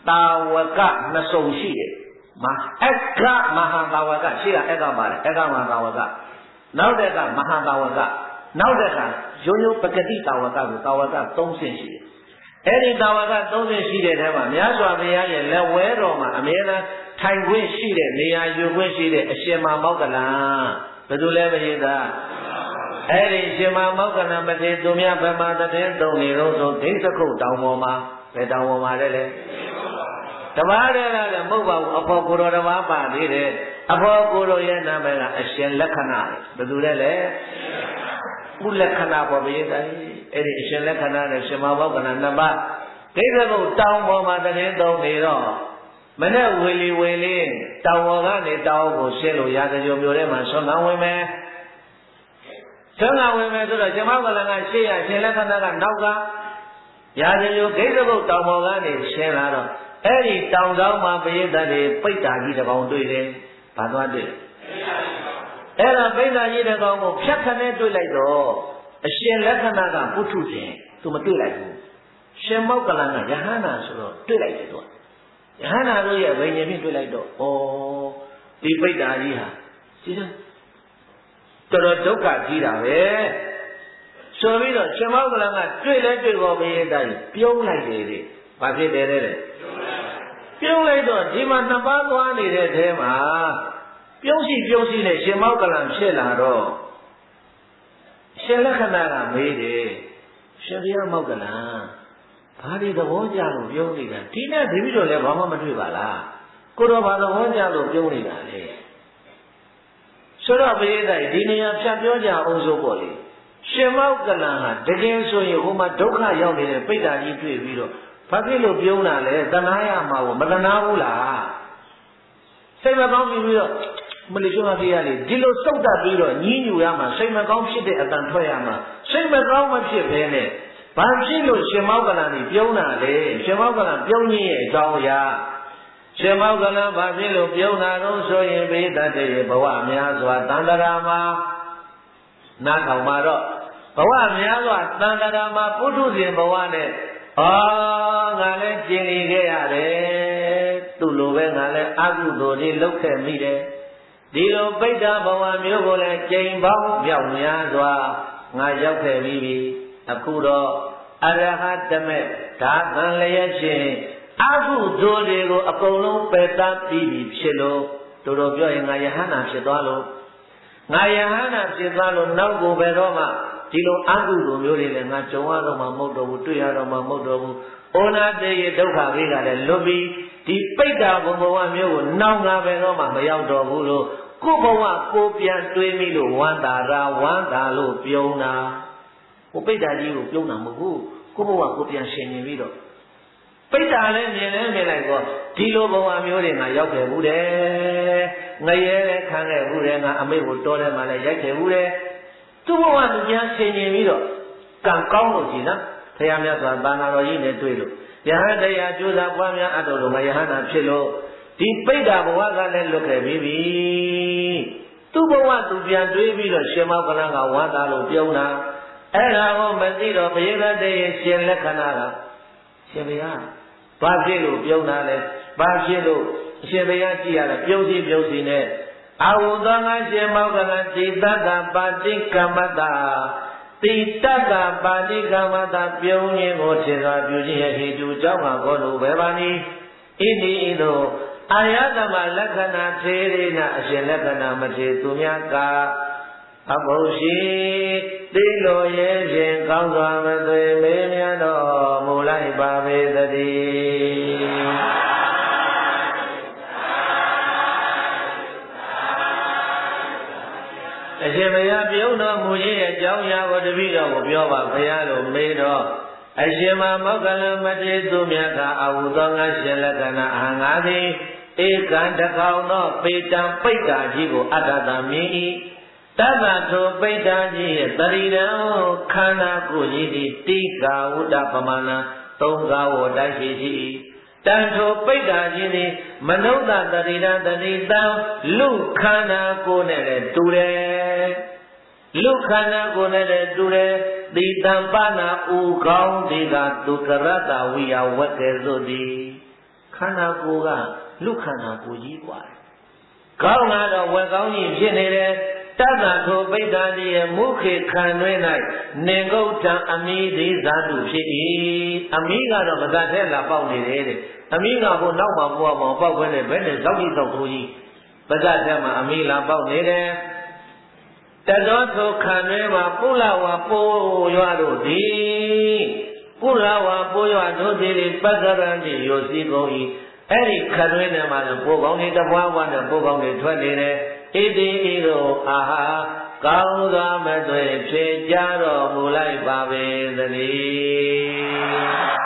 တာဝကနှစ်စုံရှိတယ်အက္ခမဟာတာဝကရှိတာအက္ခပါတယ်အက္ခမဟာတာဝကနောက်တဲ့ကမဟာတာဝကနောက်တဲ့ကရိုးရိုးပဂတိတာဝကကိုတာဝက3ဆင့်ရှိတယ်အဲ့ဒီတာဝက3ဆင့်ရှိတဲ့ထဲမှာမြတ်စွာဘုရားရဲ့လက်ဝဲတော်မှာအမြဲတမ်းထိုင်ခွင့်ရှိတဲ့နေရာယူခွင့်ရှိတဲ့အရှင်မမောက္ကလံဘယ်သူလဲပရိသတ်အဲ့ဒီရှင်မမောက္ကလံမထေရသူမြတ်ဗမာတည်းသုံးနေတော့ဆိုဒိဋ္ဌခုတ်တောင်ပေါ်မှာဘယ်တောင်ပေါ်မှာလဲတပါးတည်းလည်းမဟုတ်ပါဘူးအဖို့ကိုယ်တော်တပါးပါသေးတယ်အဖို့ကိုယ်တော်ရဲ့နာမည်ကအရှင်လက္ခဏာဘယ်သူလဲဥလက္ခဏာပေါ်ပရိသတ်အဲ့ဒီအရှင်လက္ခဏာနဲ့ရှင်မမောက္ကလံနှစ်ပါးဒိဋ္ဌခုတ်တောင်ပေါ်မှာတည်းသုံးနေတော့မနဲ့ဝေလီတောင်ပေါ်ကနေတောင်ကိုရှင်းလို့ရာဇဂိုမျိုးထဲမှာဆွမ်းခံဝင်မယ်ဆွမ်းခံဝင်မယ်ဆိုတော့ရှင်မောက္ကလံကရှေ့ရရှင်လက္ခဏာကနောက်ကရာဇဂိုဂိသကုတ်တောင်ပေါ်ကနေရှင်းလာတော့အဲ့ဒီတောင်ဆောင်မှာပရိသတ်တွေပိဋ္ဌာကြီးတစ်ကောင်တွေ့တယ်။ဘာသွားတွေ့အဲ့ဒါပိဋ္ဌာကြီးတစ်ကောင်ကိုဖြတ်ခနဲ့တွေ့လိုက်တော့အရှင်လက္ခဏာကပုထုဇဉ်သူမတွေ့လိုက်ဘူးရှင်မောက္ကလံကယဟန္တာဆိုတော့တွေ့လိုက်တယ်သူကယဟန္တာတို့ရဲ့ဝိညာဉ်ဖြင့်တွေ့လိုက်တော့ဒီပိဋ္ဌာကြီးဟာဒီတော်ဒုက္ခကြီးတာပဲဆိုပြီးတော့ရှင်မောက္ကလံကတွေ့လဲတွေ့ပေါ်ပြီးအတိုင်းပြုံးလိုက်တယ်တဲ့ဘာဖြစ်တယ်လဲပြုံးလိုက်တော့ဒီမှာနှစ်ပါးသွားနေတဲ့ထဲမှာပြုံးစီနဲ့ရှင်မောက္ကလံဖြစ်လာတော့ရှင်လက္ခဏာကမေးတယ်ရှင်ဘုရားမောက္ကလံဘာဒီသဘောကြလို့ပြုံးနေတာဒီနဲ့ဒီပြီးတော့လည်းဘာမှမတွေ့ပါလားကိုတော်ဘာသဘောကြလို့ပြုံးနေတာလဲဆိုတော့ပရိသတ်ဒီနေရာဖြတ်ပြောကြအောင်ဆိုပေါ့လေရှင်မောက္ကလံဟာတကယ်ဆိုရင်ဟိုမှာဒုက္ခရောက်နေတဲ့ပိဋ္ဌာကြီးတွေ့ပြီးတော့ဘာဖြစ်လို့ပြုံးတာလဲတဏှာရမှာကိုမတဏှာဘူးလားစိတ်မကောင်းပြီးတော့မလေးကျွမ်းပြရလေဒီလိုစုတ်တတ်ပြီးတော့ညှင်းညူရမှာစိတ်မကောင်းဖြစ်တဲ့အတန်ထွက်ရမှာစိတ်မကောင်းမဖြစ်ဘဲနဲ့ဘာဖြစ်လို့ရှင်မောက္ကလံကြီးပြုံးတာလဲရှင်မောက္ကလံပြုံးခြင်းရဲ့အကြောင်းအရာရှင်မောက္ကလံဘာဖြစ်လို့ပြုံးတာတော့ဆိုရင်ပိဋကတ်ရဲ့ဘဝများစွာတန်တရာမှာနားထောင်မှာတော့ဘဝများစွာတန်တရာမှာပုထုဇဉ်ဘဝနဲ့ငါလည်းကျင်လီခဲ့ရတယ်သူ့လိုပဲငါလည်းအကုသိုလ်တွေလုပ်ခဲ့မိတယ်ဒီလိုပိဋကဘဝမျိုးကိုလည်းကျိန်ပေါင်းပြောက်များစွာငါရောက်ခဲ့ပြီးပြီအခုတော့အရဟတမေဒါသံလျက်ဖြင့်အကုသိုလ်တွေကိုအကုန်လုံးပယ်တတ်ပြီးပြီဖြစ်လို့တို့တော့ပြောရင်ငါယဟန္တာဖြစ်သွားလို့ငါယဟန္တာဖြစ်သွားလို့နောက်ကိုပဲတော့မှဒီလိုအကုသိုလ်မျိုးတွေလည်းငါကြုံရတော့မှမဟုတ်တော့ဘူးတွေ့ရတော့မှမဟုတ်တော့ဘူးဩနာတေယဒုက္ခဘေးကလည်းလွတ်ပြီးဒီပိဋကဘဝမျိုးကိုနောက်ငါပဲတော့မှမရောက်တော့ဘူးလို့ကိုယ်ဘဝကိုပြန်တွေးမိလို့ဝမ်းသာလို့ပြုံးတာဟိုပိဋကကြီးကိုပြုံးတာမဟုတ်ဘူးကိုယ်ဘဝကိုပြန်ရှင်နေပြီးတော့ပိဋကလည်းမြင်လိုက်တော့ဒီလိုဘဝမျိုးတွေငါရောက်ခဲ့ဘူးတယ်ငရဲလည်းခံခဲ့ဘူးတယ်ငါအမေကိုတော်တယ်မှလည်းရိုက်ခဲ့ဘူးတယ်သူ့ဘဝသူပြန်ဆင်ခြင်ပြီးတော့ကံကောင်းလို့ကြည်နော်ဘုရားမြတ်စွာဘုရားတော်ကြီးနဲ့တွေ့လို့ယဟန်တရားကျိုးစားပွားများအပ်တော်လို့ငါယဟန္တာဖြစ်လို့ဒီပိဋကဘဝကလည်းလွတ်ခဲ့ပြီးပြီသူ့ဘဝသူပြန်တွေးပြီးတော့ရှင်မောက္ကလံကဝါသာလို့ပြုံးတာအဲ့ဒါကိုမသိတော့ဘုရားတည်းရဲ့ရှင်လက္ခဏာကရှင်ဘုရားဘာဖြစ်လို့ပြုံးတာလဲဘာဖြစ်လို့အရှင်ဘုရားကြည့်ရတာပြုံးစီနဲ့အဝုသောငါရှင်မောက္ကလံတိတ္တပါတိကမ္မတာတိတ္တပါတိကမ္မတာပြုံးခြင်းကိုထင်စွာပြုခြင်းရဲ့ဟိတုကြောင့်မှာခေါ်လို့ပဲပါနီဣတိဣသောအာယသမလက္ခဏာထေရိနအရှင်လက္ခဏာမထေသူများကအဘုရှိသိလိုရဲ့ဖြင့်ကောင်းစွာမသွေမေးမြန်းတော်မူလိုက်ပါပေသတည်းအရှင်ဘုရားပြုံးတော်မူခြင်းရဲ့အကြောင်းအရာကိုတပည့်တော်ကိုပြောပါဘုရားလို့မေးတော့အရှင်မောက္ကလံမထေသူမြတ်ကအဝုသောငါရှင်လက္ခဏာအဟံငါသည်ဧကံတကောင်သောပေတံပိဋ္ဌာကြီးကိုအတ္တသာမြင်၏တတ္တထိုပိဋ္ဌာကြီးရဲ့တရိရံခန္ဓာကိုယ်ကြီးသည်တိကာဝတ္တပမာဏသုံးကားဝတ္တရှိ၏တန်ထိုပိဋ္ဌာကြီးသည်မနုဿတရိရံတတိတံလူခန္ဓာကိုယ်နဲ့လည်းတူတယ်လူခန္ဓာကိုယ်နဲ့လည်းတူတယ်တိတံပနာဥကောင်းဒီကဒုက္ခရတဝိယဝက်ကဲ့သို့သည်ခန္ဓာကိုယ်ကလူခန္ဓာကိုယ်ကြီးกว่าကောင်းလာတော့ဝက်ကောင်းကြီးဖြစ်နေတယ်တတ္တထိုပိဋ္ဌာတိရဲ့မုခေခံတွင်၌နေဂုတ်တံအမိသေးဇာတုဖြစ်၏အမိကတော့မဇတ်ထဲလာပေါက်နေတယ်တဲ့အမိကကိုနောက်မှပွားပေါက်ခွဲတဲ့ဘယ်နဲ့ဇောက်တိသောက်ကိုကြီးပဇတ်ထဲမှာအမိလာပေါက်နေတယ်တတော်ထိုခံတွင်မှာပုလဝါပိုးရွာတို့သည်ပုလဝါပိုးရွာတို့သည်ပက္ကရဏိယောစီကုန်၏အဲ့ဒီခံတွင်ထဲမှာပိုးကောင်းတွေတပွားပွားနဲ့ပိုးကောင်းတွေထွက်နေတယ်ဣတိဣရောအာဟာကောင်းသောမသွေဖြေကြတော်မူလိုက်ပါပေသတည်း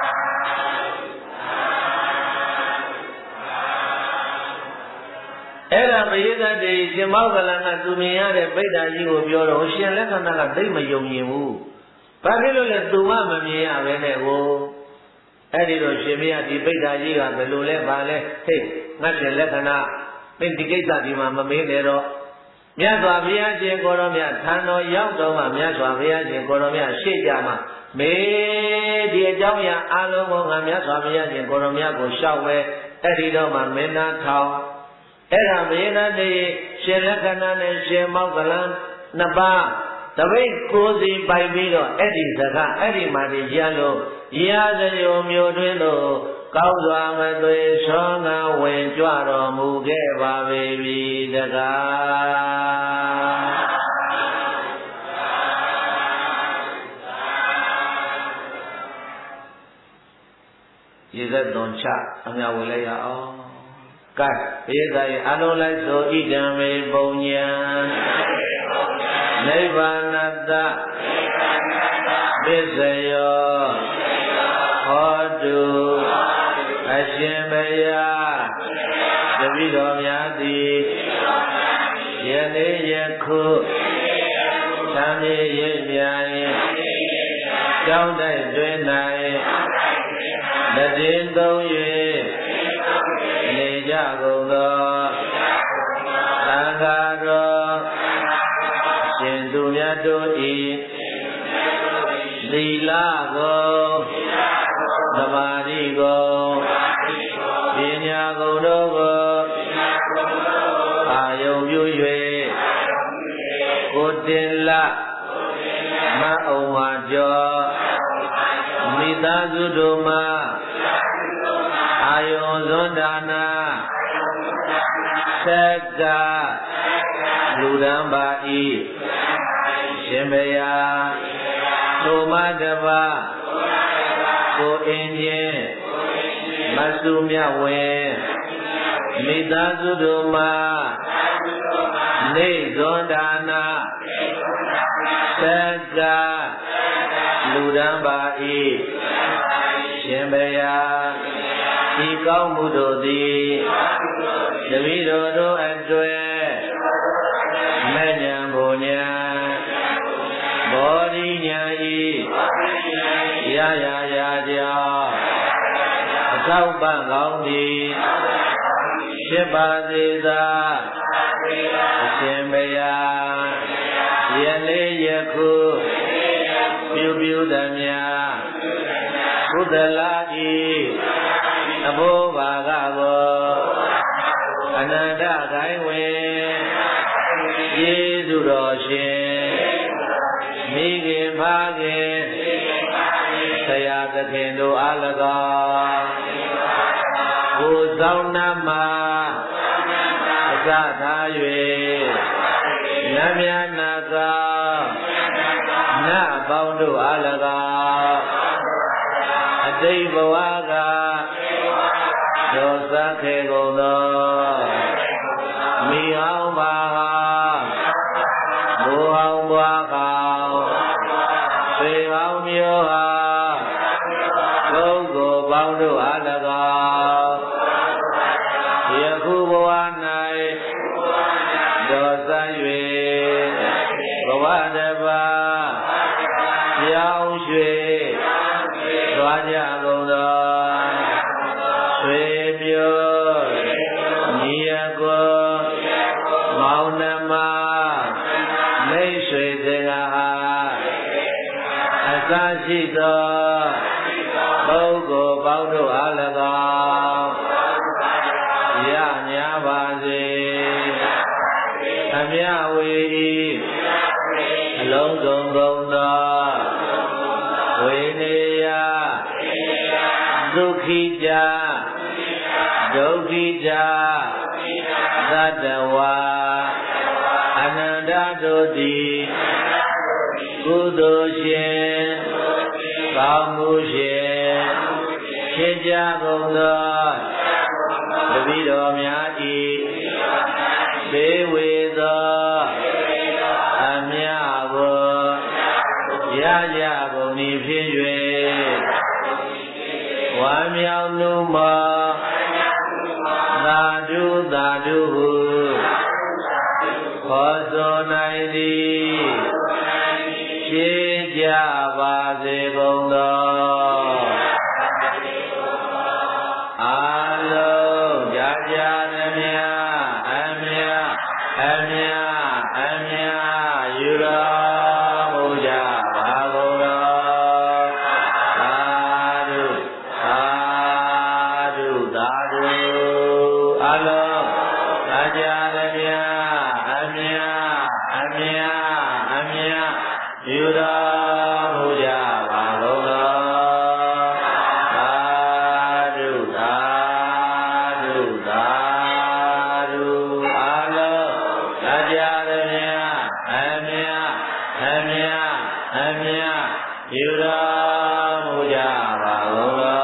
အဲ့ဒါပရိသတ်တွေရှင်မောက္ကလန်ကသူမြင်ရတဲ့ပိဋ္ဌာကြီးကိုပြောတော့ရှင်လက္ခဏာကသိမယုံရင်ဘူးဘာဖြစ်လို့လဲသူမမမြင်ရပဲနဲ့ကိုအဲ့ဒီတော့ရှင်မရဒီပိဋ္ဌာကြီးကဘယ်လိုလဲဘာလဲဟေ့ငါရှင်လက္ခဏာသင်ဒီကိစ္စဒီမှာမမေးနဲ့တော့မြတ်စွာဘုရားရှင်ကိုရောမြတ်ထံတော်ရောက်တော့မှမြတ်စွာဘုရားရှင်ကိုရောမြတ်ရှေ့ကြမှာမေဒီအကြောင်းအရာအလုံးကိုငါမြတ်စွာဘုရားရှင်ကိုရောမြတ်ကိုလျှောက်ပဲအဲ့ဒီတော့မှမင်းသားထောင်အဲ့ဒါမင်းသားတွေရှင်လက္ခဏာနဲ့ရှင်မောက္ကလန်နှစ်ပါးတပိတ်ကိုစီပိုက်ပြီးတော့အဲ့ဒီစကားအဲ့ဒီမှာဒီရလို့ရာဇယုံမျိုးတွင်လို့ကောင်းစွာမသွေဆောငါဝင်ကြွတော်မူခဲ့ပါပေပြီတကားရေသက်သွန်ချအမြဝင်လိုက်ရအောင်ကဲဘေးသာရဲ့အလုံးလိုက်ဆိုဣဒံမေပုံညာနိဗ္ဗာနတပစ္စယောဟောတုအရှင်ဘုရားတပည့်တော်များသည်ယနေ့ယခုသံဃာရိပ်မြိုင်ကျောင်းတိုက်တွင်၌တည်သုံး၍နေကြကုန်သောသံဃာတော်ရှင်သူမြတ်တို့ဤသီလကိုသမာဓိကိုပညာကုန်တို့ကိုအာယုံပြု၍ကိုတင်လမအောင်မှာကျော်မိသားစုတို့မှာအာယုံစွန်းဒါနာသက်ကလူဒံပါဤရှင်ဘုရားထိုမတပါကိုအင်းချင်းမဆုမြဝေမိသားစုတို့မှာနေဇွန်ဒါနာသက်ကလူဒံပါဤရှင်ဘုရားဤကောင်းမှုတို့သည်တပည့်တော်တို့အတွက်မဲ့ညာဘုံညာဘောဓိညာဤရာရာကြောင့်အထောက်ပံ့ကောင်းသည်ဖြစ်ပါစေသာအရှင်ဘုရားယနေ့ယခုပြုသမျှကုသလဤအဘိုးဘာကကိုအနန္တဂိုင်းဝင်ယေရှုတော်ရှင်မိခင်ဖခင်ဆရာသခင်တို့အား၎င်းကိုဆောင်နာမှာအစထား၍နတ်မြတ်နာကောနတ်ပေါင်းတို့အား၎င်းအတိတ်ဘဝကဒေါသခေကုန်သောမိအောင်ပါဘူအောင်ဘွားကောင်သေအောင်မျိုးဟာပုဂ္ဂိုလ်ပေါင်းတို့အား၎င်းယခုဘဝ၌ဒေါသ၍ဘဝတပါပြောင်းရွှေ့သွားကြကုန်သောဆွေမျိုးညီအကိုမောင်နှမမိတ်ဆွေစကားအစရှိသောပုဂ္ဂိုလ်ပေါင်းတို့အား၎င်းခိကြဒုက္ခိကြသတ္တဝါအနန္တတို့သည်ကုသိုလ်ရှင်ကောင်းမှုရှင်ဖြစ်ကြကုန်သောတပည့်တော်များ၏သေဝေသောအမြတ်ကိုရကြကုန်၏ဖြစ်၍ဝမ်းမြောက်မှုမောသာဓုသာဓုဟုခေါ်ဆိုနိုင်သည်ဖြစ်ကြပါစေကုန်သောအာလုံးကြာကြာသမျှအမြတ်ယူတော်မူကြပါကုန်သောသာဓုသာဓုသာဓုအာလုံးကြာကြာသမျှအမြတ်ယူတော်မူကြပါကုန်သောသာဓုသာဓုသာဓုအာလုံးကြာကြာသမျှအမြတ်ယူတော်မူကြပါကုန်သော